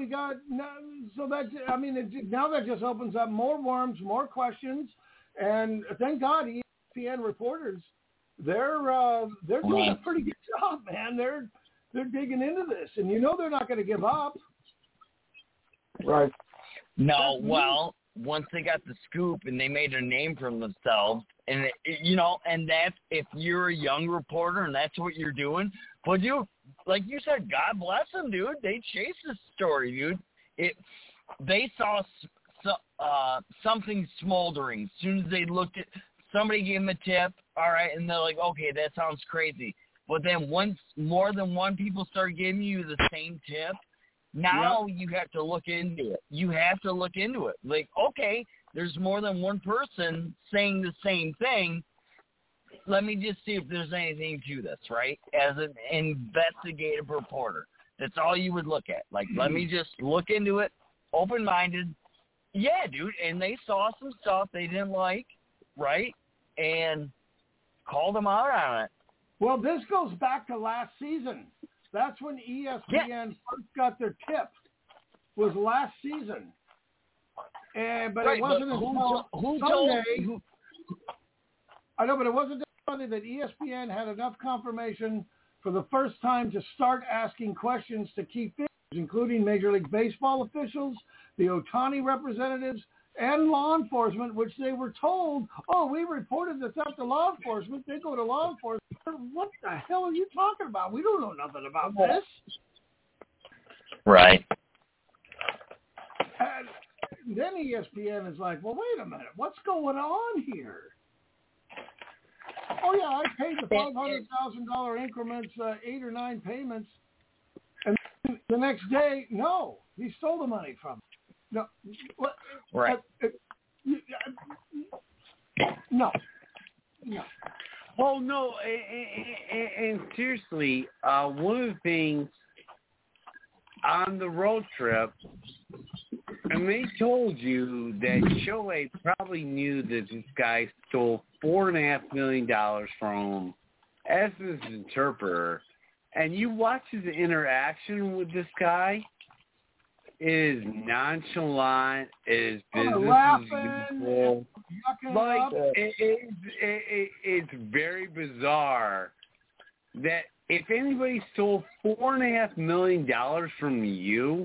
now that just opens up more worms, more questions, and thank God ESPN reporters, they're doing a pretty good job, man. They're digging into this, and they're not going to give up. Right. No, well, once they got the scoop and they made a name for themselves, and and that's if you're a young reporter and that's what you're doing. But dude, like you said, God bless them, dude. They chased this story, dude. They saw something smoldering. As soon as they looked at somebody, gave them a tip. All right, and they're like, okay, that sounds crazy. But then once more than one people start giving you the same tip, now you have to look into it. You have to look into it. Like, okay, there's more than one person saying the same thing. Let me just see if there's anything to this, right? As an investigative reporter, that's all you would look at. Like, let me just look into it, open-minded. Yeah, dude, and they saw some stuff they didn't like, right? And called them out on it. Well, this goes back to last season. That's when ESPN first got their tip, was last season. But it wasn't until Sunday. I know, but it wasn't until Sunday that ESPN had enough confirmation for the first time to start asking questions to key figures, including Major League Baseball officials, the Ohtani representatives, and law enforcement, which they were told, we reported this up to law enforcement. They go to law enforcement. What the hell are you talking about? We don't know nothing about this. Right. And then ESPN is like, well, wait a minute. What's going on here? Oh, yeah, I paid the $500,000 increments, 8 or 9 payments. And the next day, no, he stole the money from me. No. What? Right. No. Oh, no, and seriously, one of the things on the road trip, and they told you that Shohei probably knew that this guy stole $4.5 million from him as his interpreter, and you watch his interaction with this guy, it is nonchalant, it is business as usual. Like, it's very bizarre that if anybody stole $4.5 million from you,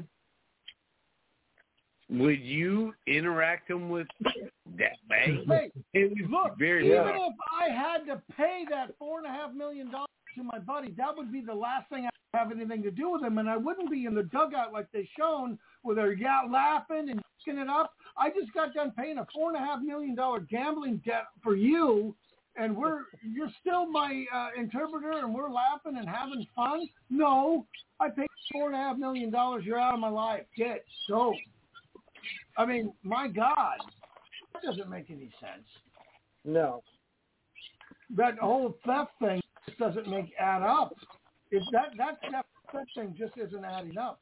would you interact them with that way? Hey, it was look, very even bizarre. if I had to pay that $4.5 million to my buddy, that would be the last thing I would have anything to do with him, and I wouldn't be in the dugout like they shown where they're laughing and picking it up. I just got done paying a $4.5 million gambling debt for you, and you're still my interpreter, and we're laughing and having fun? No, I paid $4.5 million. You're out of my life. Get so. I mean, my God, that doesn't make any sense. No. That whole theft thing just doesn't add up. That theft thing just isn't adding up.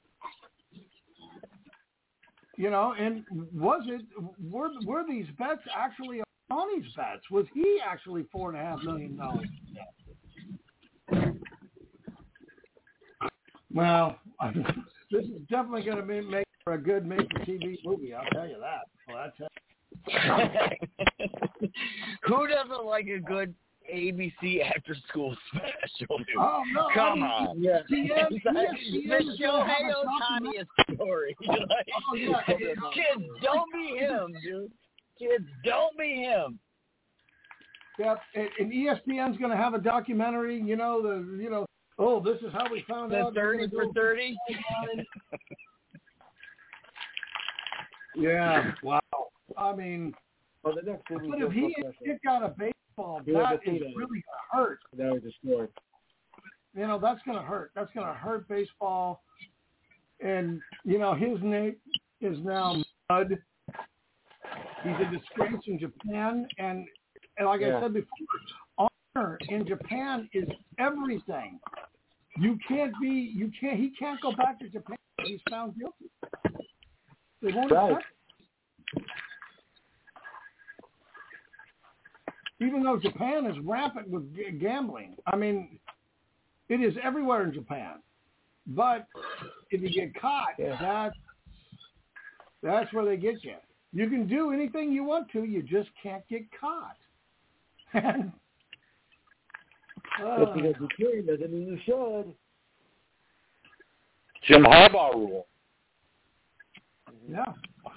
And were these bets actually Ohtani's bets? Was he actually $4.5 million? This is definitely going to make for a good made-for-TV movie. I'll tell you that. Well, Who doesn't like a good ABC after-school special? Dude? Oh no! Come on, yeah. The Shohei Ohtani story. Kids, don't be him, dude. Kids, don't be him. Yep, and ESPN's going to have a documentary. This is how we found out. 30 for 30. Yeah. Wow. I mean, the next but if he hit out a baseball, that is really going to hurt. That was destroyed. You know, that's going to hurt. That's going to hurt baseball. And, you know, his name is now Mud. He's a disgrace in Japan. And like I said before, honor in Japan is everything. He can't go back to Japan if he's found guilty. They won't accept it. Even though Japan is rampant with gambling. I mean, it is everywhere in Japan. But if you get caught, that's where they get you. You can do anything you want to, you just can't get caught. Just because you can doesn't mean you should. Jim Harbaugh rule. Yeah.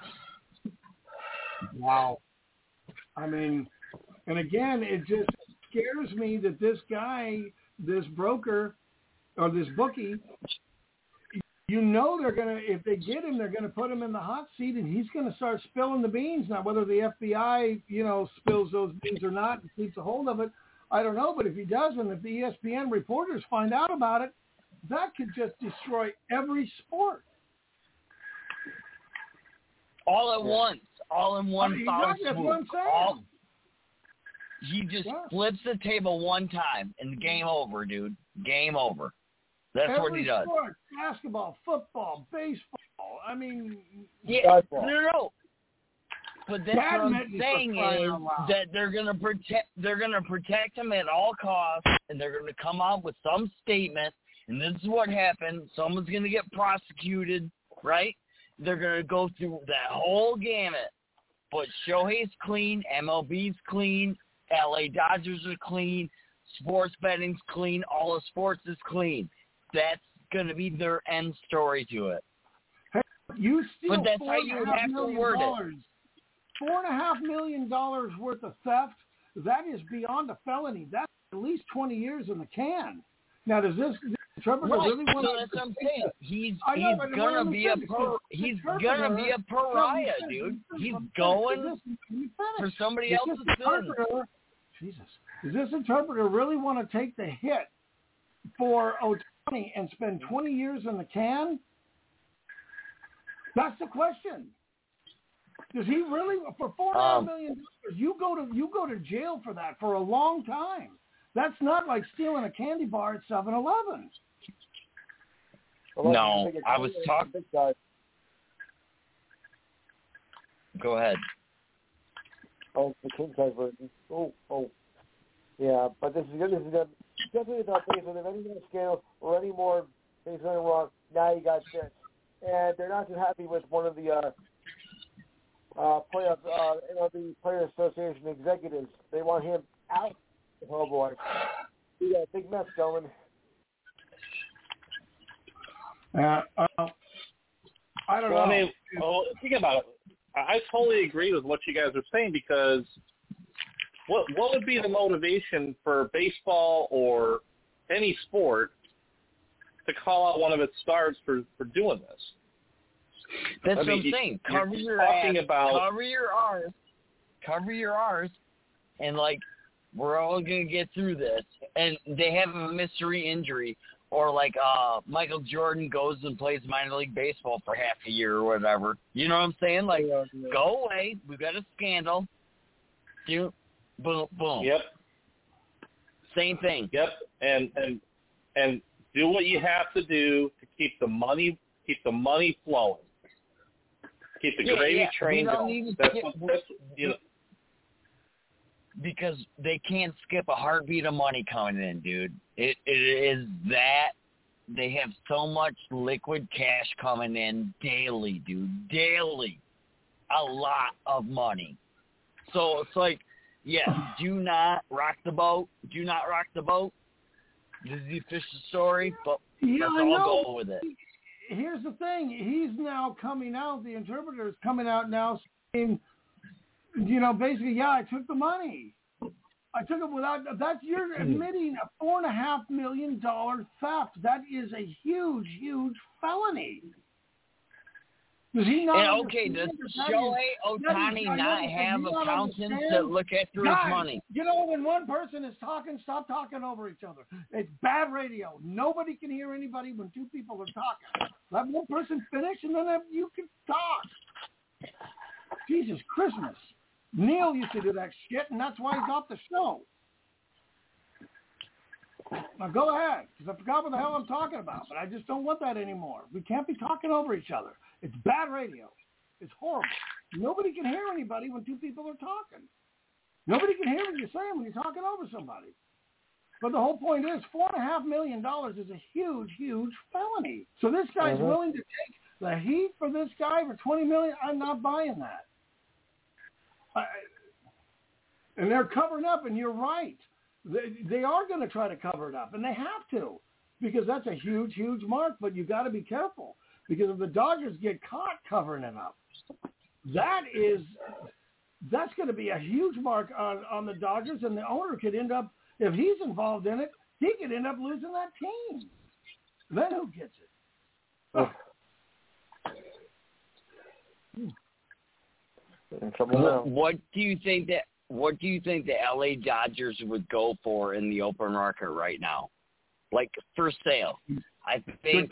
Wow. I mean, and again, it just scares me that this guy, this broker, or this bookie, you know they're going to, if they get him, they're going to put him in the hot seat, and he's going to start spilling the beans. Now, whether the FBI, you know, spills those beans or not and keeps a hold of it, I don't know. But if he does, and if the ESPN reporters find out about it, that could just destroy every sport. All at once. All in one foul That's swoop. what I'm saying. He just flips the table one time, and game over, dude. Game over. That's every what he does. Sport, basketball, football, baseball. I mean, yeah, no. But that's what I'm saying is that they're gonna protect him at all costs, and they're gonna come out with some statement. And this is what happened. Someone's gonna get prosecuted, right? They're gonna go through that whole gamut. But Shohei's clean, MLB's clean, LA Dodgers are clean, sports betting's clean, all of sports is clean. That's going to be their end story to it. Hey, you steal but that's how you have to word it. $4.5 million worth of theft, that is beyond a felony. That's at least 20 years in the can. Now, does this interpreter really want to? That's what I'm saying. He's gonna be a pariah, dude. He's going for somebody else's sin. Jesus, does this interpreter really want to take the hit for Ohtani and spend 20 years in the can? That's the question. Does he really, for $4.5 million, you go to jail for that for a long time? That's not like stealing a candy bar at 7-Eleven. No, I was talking. Go ahead. Oh, the king size version. Oh. Yeah, but this is good. This is good. Definitely not based on any more scandal or any more things going wrong. Now you got this. And they're not too happy with one of the MLB Player Association executives. They want him out. Oh, boy. We got a big mess going. I don't know. I mean, think about it. I totally agree with what you guys are saying because what would be the motivation for baseball or any sport to call out one of its stars for doing this? That's what I'm saying. Cover your ass. Cover your R's, and like we're all gonna get through this. And they have a mystery injury, or like Michael Jordan goes and plays minor league baseball for half a year or whatever. You know what I'm saying? Like, go away. We've got a scandal. Boom, boom. Yep. Same thing. Yep. And do what you have to do to keep the money flowing. Keep the gravy train going. That's you know. Because they can't skip a heartbeat of money coming in, dude. It is that they have so much liquid cash coming in daily, dude. Daily. A lot of money. So it's like, yes, do not rock the boat. Do not rock the boat. This is the official story, but let's all go with it. Here's the thing. He's now coming out, the interpreter is coming out now saying, you know, basically, yeah, I took the money. I took it without, you're admitting a $4.5 million theft. That is a huge, huge felony. Does he not? And okay, does Shohei Ohtani not have accountants that look after his money? You know, when one person is talking, stop talking over each other. It's bad radio. Nobody can hear anybody when two people are talking. Let one person finish, and then you can talk. Jesus Christmas. Neil used to do that shit, and that's why he's off the show. Now go ahead, because I forgot what the hell I'm talking about, but I just don't want that anymore. We can't be talking over each other. It's bad radio. It's horrible. Nobody can hear anybody when two people are talking. Nobody can hear what you're saying when you're talking over somebody. But the whole point is $4.5 million is a huge, huge felony. So this guy's willing to take the heat for this guy for $20 million. I'm not buying that. And they're covering up, and you're right. They are going to try to cover it up, and they have to, because that's a huge, huge mark. But you got to be careful, because if the Dodgers get caught covering it up, that's going to be a huge mark on the Dodgers, and the owner could end up, if he's involved in it, he could end up losing that team. Then who gets it? What do you think the LA Dodgers would go for in the open market right now? Like for sale. I think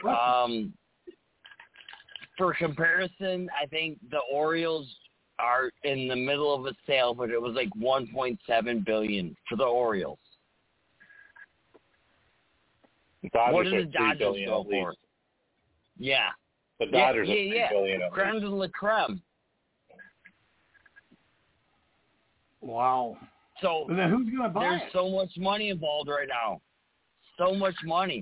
for comparison, I think the Orioles are in the middle of a sale, but it was like $1.7 billion for the Orioles. What did the Dodgers go for? Yeah. The Dodgers are $3 billion. Creme de la creme. Wow. So and then who's going to buy there's it? so much money involved right now. So much money.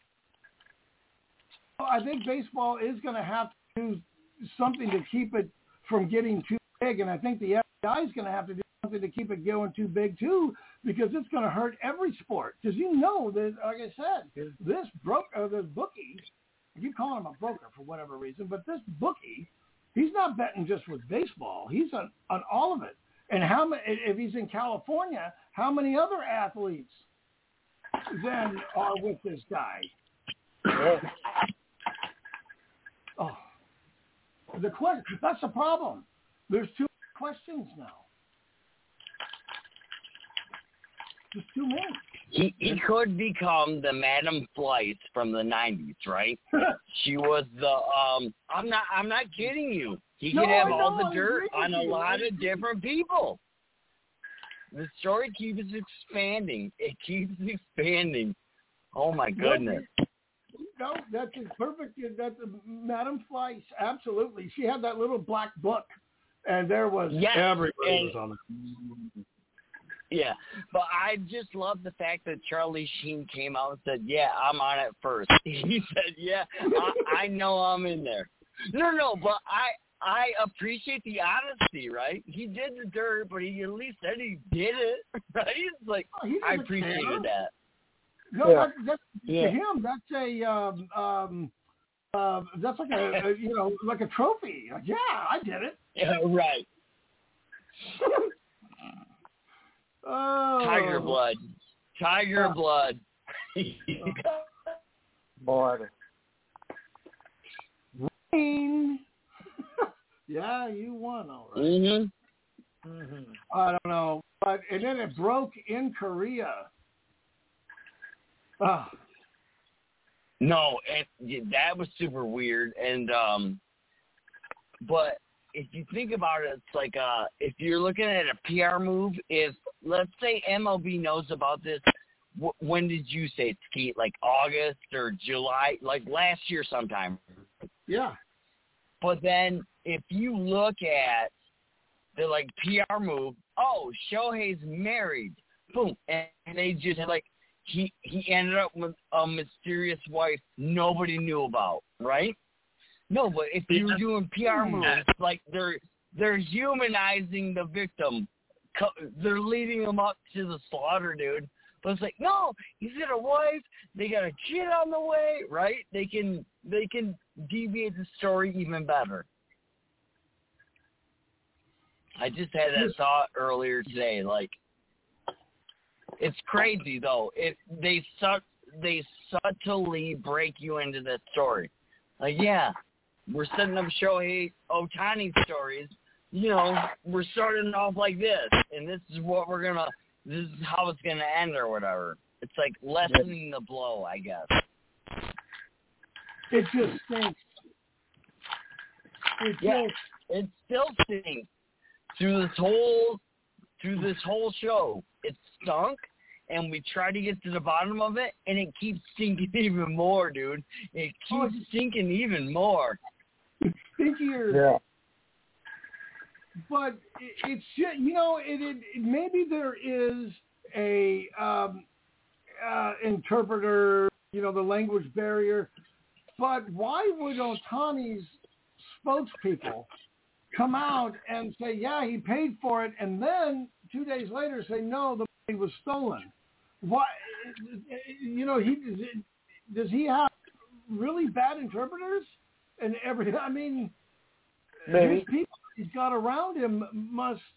Well, I think baseball is going to have to do something to keep it from getting too big, and I think the FBI is going to have to do something to keep it going too big too, because it's going to hurt every sport. Because you know that, like I said, this bookie, you call him a broker for whatever reason, but this bookie, he's not betting just with baseball. He's on all of it. And how many? If he's in California, how many other athletes then are with this guy? Oh, the question. That's the problem. There's too many questions now. Just too many. He could become the Madam Fleiss from the 90s, right? She was the I'm not kidding you. He could have all the dirt on a lot of different people. The story keeps expanding. It keeps expanding. Oh my goodness. No, that's perfect. That's Madam Fleiss. Absolutely. She had that little black book, and there was everybody was on it. Yeah, but I just love the fact that Charlie Sheen came out and said, "Yeah, I'm on it first." He said, "Yeah, I know I'm in there." No, but I appreciate the honesty, right? He did the dirt, but he at least said he did it, right? It's like, I appreciated that. No, that's to him. That's like a like a trophy. Like, yeah, I did it. Yeah, right. Oh. Tiger blood. Boy. Rain. Yeah, you won, all right. Mm-hmm. I don't know, and then it broke in Korea. No, that was super weird, and but if you think about it, it's like if you're looking at a PR move, if let's say MLB knows about this, when did you say it, Skeet? Like August or July, like last year sometime. Yeah. But then if you look at the like PR move, oh, Shohei's married, boom, and they just like he ended up with a mysterious wife nobody knew about, right? No, but if you're doing PR moves, like they're humanizing the victim, they're leading them up to the slaughter, dude. But it's like, no, he's got a wife, they got a kid on the way, right? They can deviate the story even better. I just had that thought earlier today. Like, it's crazy though. They subtly break you into that story. Like, yeah, we're setting up Shohei Ohtani stories. You know, we're starting off like this, and this is how it's gonna end or whatever. It's like lessening the blow, I guess. It just stinks. It still stinks. Through this whole show, it stunk, and we try to get to the bottom of it, and it keeps stinking even more, dude. It keeps stinking even more. It's stinkier. Yeah. But it's, you know, maybe there is a interpreter, you know, the language barrier. But why would Ohtani's spokespeople come out and say, yeah, he paid for it, and then 2 days later say, no, the money was stolen? Why? You know, does he have really bad interpreters? And I mean, maybe these people he's got around him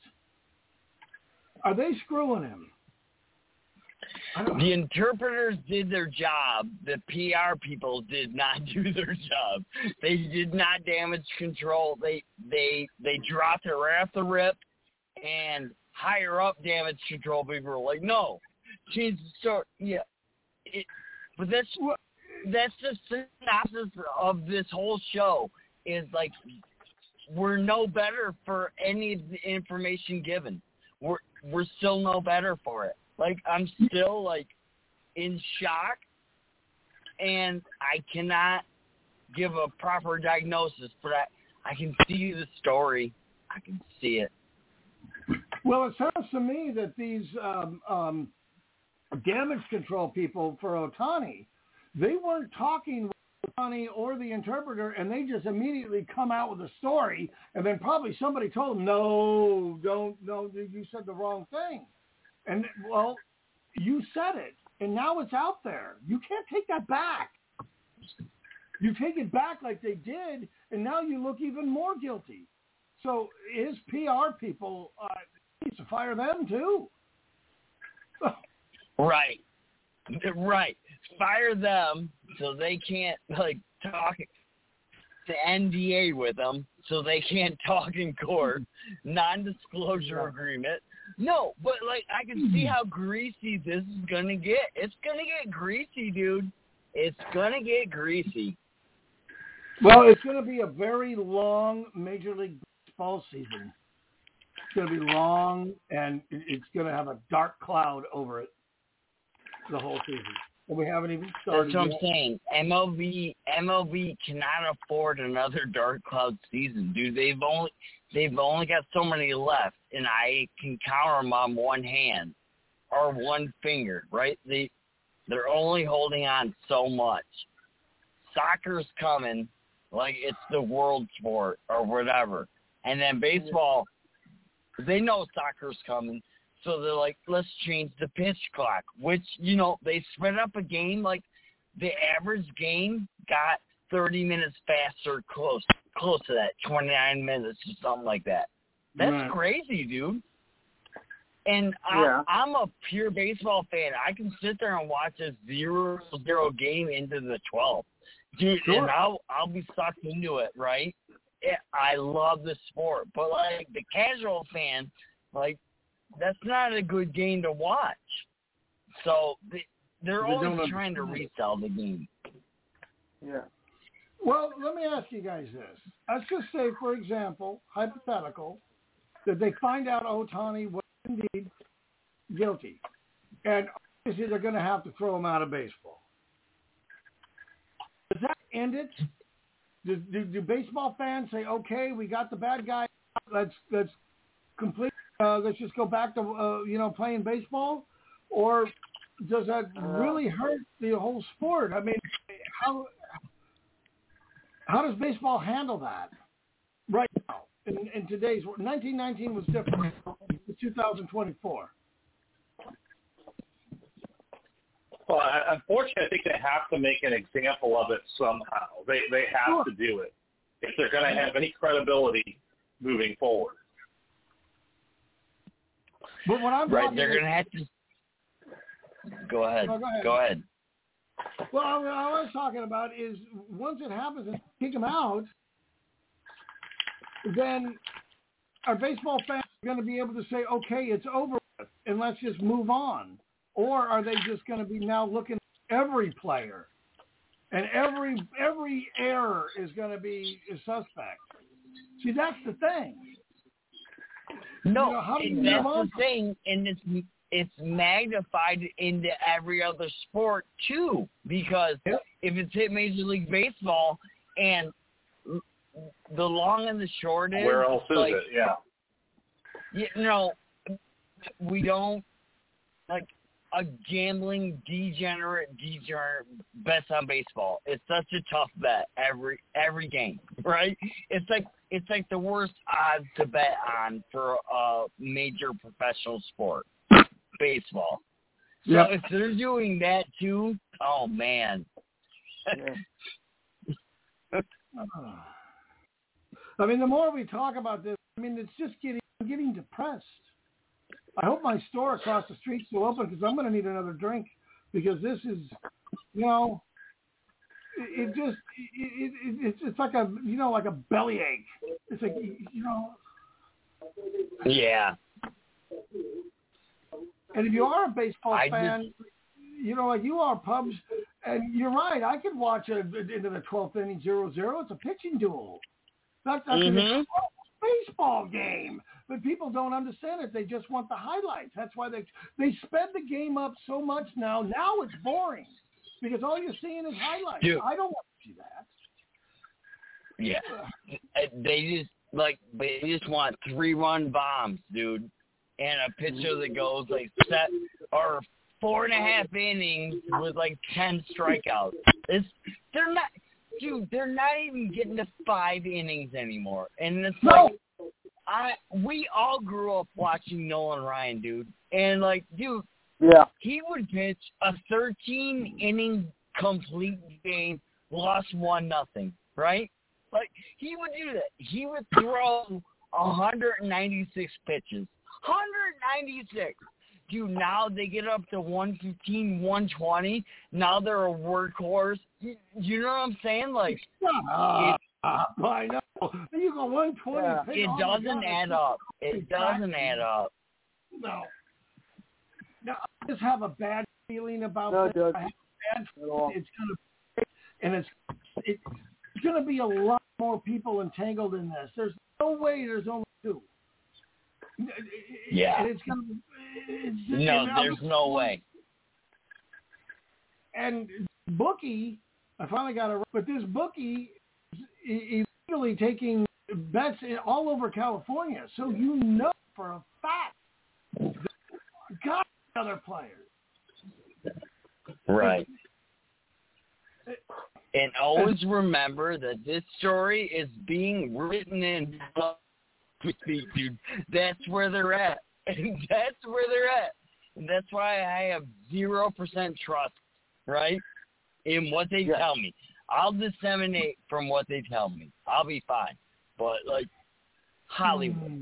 are they screwing him? The interpreters did their job. The PR people did not do their job. They did not damage control. They dropped it right off the rip, and higher up damage control people were like, no, change the story. Yeah, but that's the synopsis of this whole show. Is like we're no better for any of the information given. We're still no better for it. Like, I'm still, like, in shock, and I cannot give a proper diagnosis, but I can see the story. I can see it. Well, it sounds to me that these damage control people for Ohtani, they weren't talking with Ohtani or the interpreter, and they just immediately come out with a story, and then probably somebody told them, no, you said the wrong thing. And, well, you said it, and now it's out there. You can't take that back. You take it back like they did, and now you look even more guilty. So his PR people needs to fire them too. Right. Fire them so they can't, like, talk to NDA with them so they can't talk in court. Non-disclosure agreement. No, but, like, I can see how greasy this is going to get. It's going to get greasy, dude. It's going to get greasy. Well, it's going to be a very long Major League Baseball season. It's going to be long, and it's going to have a dark cloud over it the whole season. And we haven't even started. That's what I'm saying. MLB cannot afford another dark cloud season, dude. They've only got so many left, and I can count them on one hand or one finger, right? They're only holding on so much. Soccer's coming like it's the world sport or whatever. And then baseball, they know soccer's coming, so they're like, let's change the pitch clock, which, you know, they sped up a game. Like, the average game got 30 minutes faster, close to that, 29 minutes or something like that. That's crazy, dude. And I'm a pure baseball fan. I can sit there and watch a 0-0 game into the 12th. Dude, sure. And I'll be sucked into it, right? I love the sport. But, like, the casual fan, like, that's not a good game to watch. So they're always trying to resell the game. Yeah. Well, let me ask you guys this. Let's just say, for example, hypothetical, that they find out Ohtani was indeed guilty. And obviously they're going to have to throw him out of baseball. Does that end it? Do baseball fans say, okay, we got the bad guy, let's complete, let's just go back to, playing baseball? Or does that really hurt the whole sport? I mean, how does baseball handle that right now? In today's 1919 was different. It's 2024. Well, unfortunately, I think they have to make an example of it somehow. They have to do it if they're going to have any credibility moving forward. But what I'm right, they're going to have to. Go ahead. No, go ahead. Well, what I was talking about is once it happens and kick them out, then are baseball fans going to be able to say, okay, it's over with, and let's just move on? Or are they just going to be now looking at every player, and every error is going to be a suspect? See, that's the thing. No, You know, and that's the thing, and it's magnified into every other sport too. Because if it's hit Major League Baseball, and the long and the short is, where else is like, it? Yeah. You know, we don't, like, a gambling degenerate bets on baseball. It's such a tough bet every game, right? It's like the worst odds to bet on for a major professional sport, baseball. So if they're doing that too, oh man. I mean, the more we talk about this, I mean, it's just getting depressed. I hope my store across the street's still open because I'm going to need another drink, because this is, you know, it's like a, you know, like a bellyache. It's like, you know. Yeah. And if you are a baseball fan, you know, like you are, Pubs, and you're right, I could watch into the 12th inning 0-0. It's a pitching duel. That's a baseball game. But people don't understand it. They just want the highlights. That's why they sped the game up so much now. Now it's boring because all you're seeing is highlights. Dude. I don't want to see that. Yeah. They just want 3-run bombs, dude. And a pitcher that goes like 4.5 innings with like 10 strikeouts. They're not even getting to 5 innings anymore. And it's we all grew up watching Nolan Ryan, dude. And like, dude, he would pitch a 13-inning complete game, lost 1-0, right? Like, he would do that. He would throw 196 pitches. 196. Dude, now they get up to 115, 120. Now they're a workhorse. You know what I'm saying? Like, I know. You go 120. It doesn't add up. It doesn't add up. No. Now, I just have a bad feeling about this. I have a bad feeling it's going to, and it's going to be a lot more people entangled in this. There's no way there's only 2. Yeah. And it's going to. There's no way. And bookie, I finally got it. But this bookie is illegally taking bets all over California, so you know for a fact got other players. Right. And always remember that this story is being written in. Dude, that's where they're at. And that's where they're at. And that's why I have 0% trust, right, in what they tell me. I'll disseminate from what they tell me. I'll be fine. But, like, Hollywood.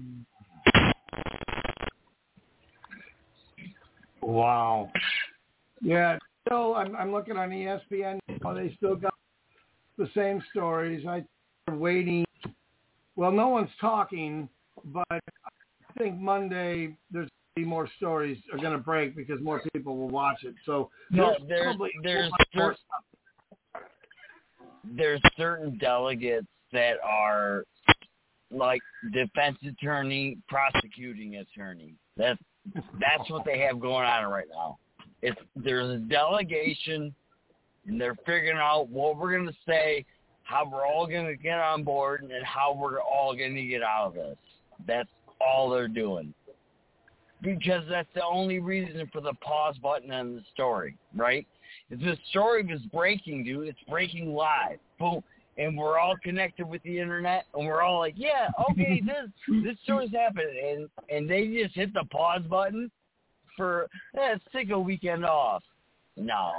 Wow. Yeah, still, I'm looking on ESPN. They still got the same stories. I'm waiting. Well, no one's talking, but I think Monday there's more stories are going to break because more people will watch it. So there's certain delegates that are like defense attorney, prosecuting attorney. That's what they have going on right now. There's a delegation, and they're figuring out what we're going to say, how we're all going to get on board, and how we're all going to get out of this. That's all they're doing. Because that's the only reason for the pause button on the story, right? If the story was breaking, dude, it's breaking live. Boom. And we're all connected with the internet, and we're all like, yeah, okay, this story's happening. And they just hit the pause button for, let's take a weekend off. No.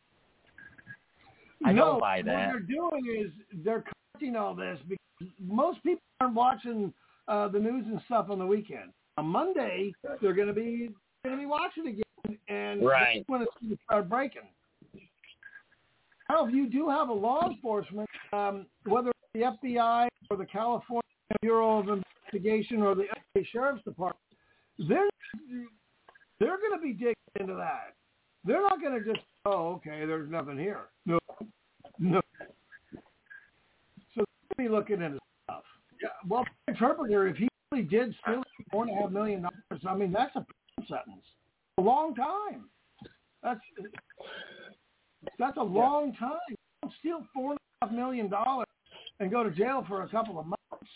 I don't buy that. What they're doing is they're cutting all this because most people aren't watching the news and stuff on the weekend. On Monday, they're going to be watching again, and right. That's when it's going to start breaking. Now, if you do have a law enforcement, whether it's the FBI or the California Bureau of Investigation or the LA Sheriff's Department, they're going to be digging into that. They're not going to just, okay, there's nothing here. No. So they'll be looking into stuff. Yeah, well, interpreter, if he really did steal $4.5 million, I mean, that's a prison sentence. A long time. That's a long time. You don't steal $4.5 million and go to jail for a couple of months.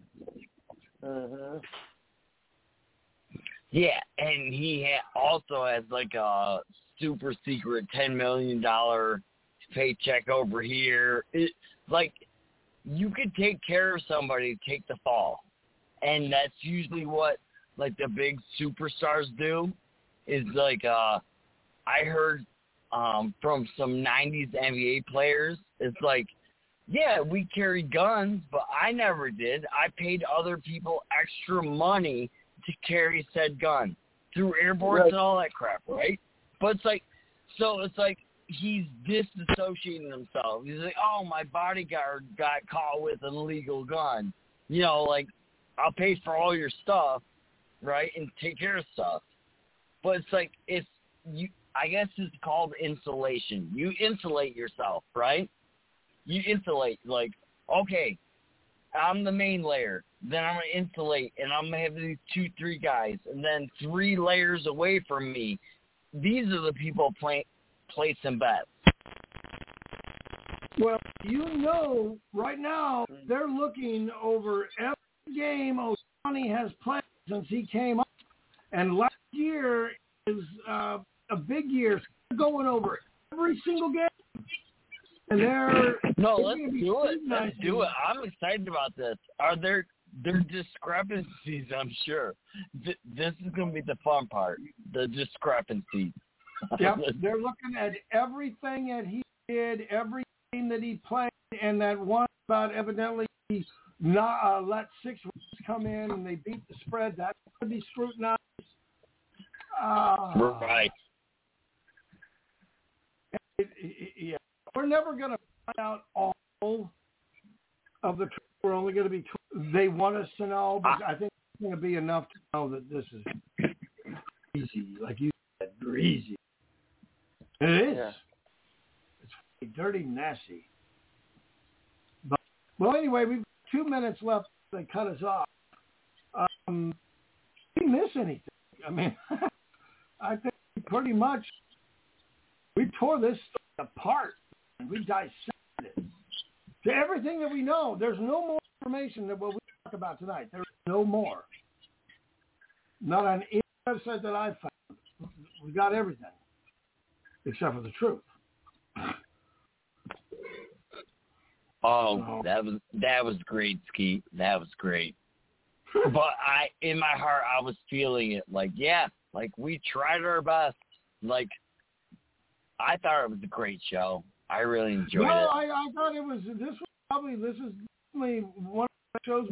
Yeah, and he also has like a super secret $10 million paycheck over here. It's like you could take care of somebody, take the fall. And that's usually what like the big superstars do is like I heard from some 90s NBA players, it's like, yeah, we carry guns, but I never did. I paid other people extra money to carry said gun through airports and all that crap, right? But it's like, so it's like he's disassociating himself. He's like, oh, my bodyguard got caught with an illegal gun. You know, like, I'll pay for all your stuff, right, and take care of stuff. But it's like, it's you. I guess it's called insulation. You insulate yourself, right? You insulate, like, okay, I'm the main layer. Then I'm going to insulate, and I'm going to have these 2-3 guys. And then 3 layers away from me, these are the people placing bets. Well, you know, right now, they're looking over every game Ohtani has played since he came up. And last year is a big year. So they're going over every single game. And let's do it. Let's do it. I'm excited about this. Are there discrepancies? I'm sure. This is going to be the fun part. The discrepancies. Yep, they're looking at everything that he did, every game that he played, and that one about evidently he not let 6 runs come in and they beat the spread. That's going to be scrutinized. Right. Yeah. We're never going to find out all of the truth. We're only going to be they want us to know, but I think it's going to be enough to know that this is greasy, like you said, greasy. It is. Yeah. It's dirty, nasty. But, well, anyway, we've got 2 minutes left. They cut us off. Did we miss anything? I mean, I think pretty much we tore this story apart. We dissected it to everything that we know. There's no more information than what we talked about tonight. There's no more. Not on any website that I've found. We got everything except for the truth. Oh, that was great, Skeet. That was great. But in my heart, I was feeling it. Like, yeah, like we tried our best. Like, I thought it was a great show. I really enjoyed it. I thought it was. This is definitely one of the shows.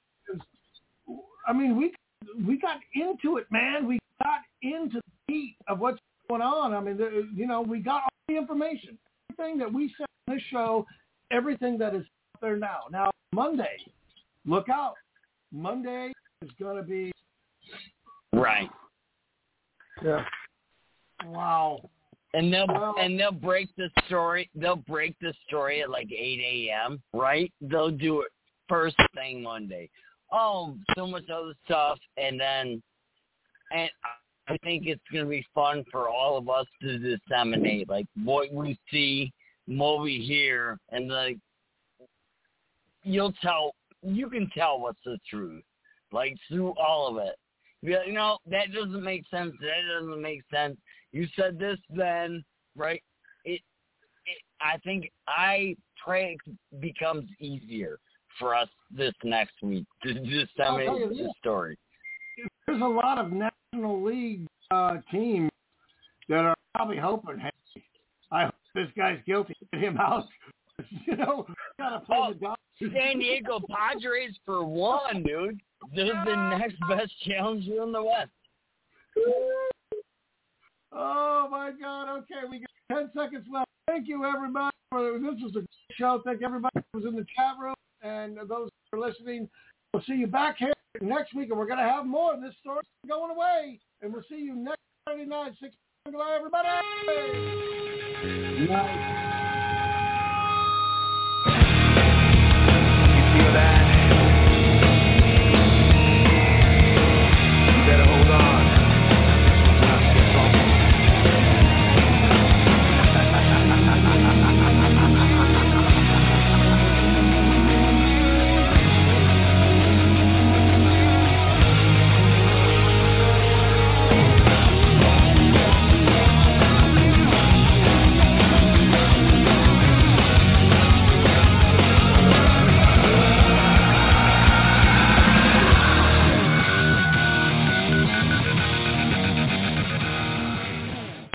I mean, we got into it, man. We got into the heat of what's going on. I mean, we got all the information, everything that we said on this show, everything that is out there now. Now, Monday, look out. Monday is going to be right. Yeah. Wow. And they'll break the story. They'll break the story at like 8 a.m. Right? They'll do it first thing Monday. Oh, so much other stuff, and I think it's gonna be fun for all of us to disseminate like what we see, what we hear, and like you can tell what's the truth, like through all of it. You know, that doesn't make sense. That doesn't make sense. You said this then, right? I pray it becomes easier for us this next week to disseminate the story. There's a lot of National League teams that are probably hoping, hey, I hope this guy's guilty. Get him out. Gotta play the Dodgers. San Diego Padres for one, dude. They're the next best challenger in the West. Oh, my God. Okay, we got 10 seconds left. Thank you, everybody. This was a good show. Thank everybody who was in the chat room and those who are listening. We'll see you back here next week, and we're going to have more of this story going away. And we'll see you next Saturday night, 6 p.m. Goodbye, everybody. Nice.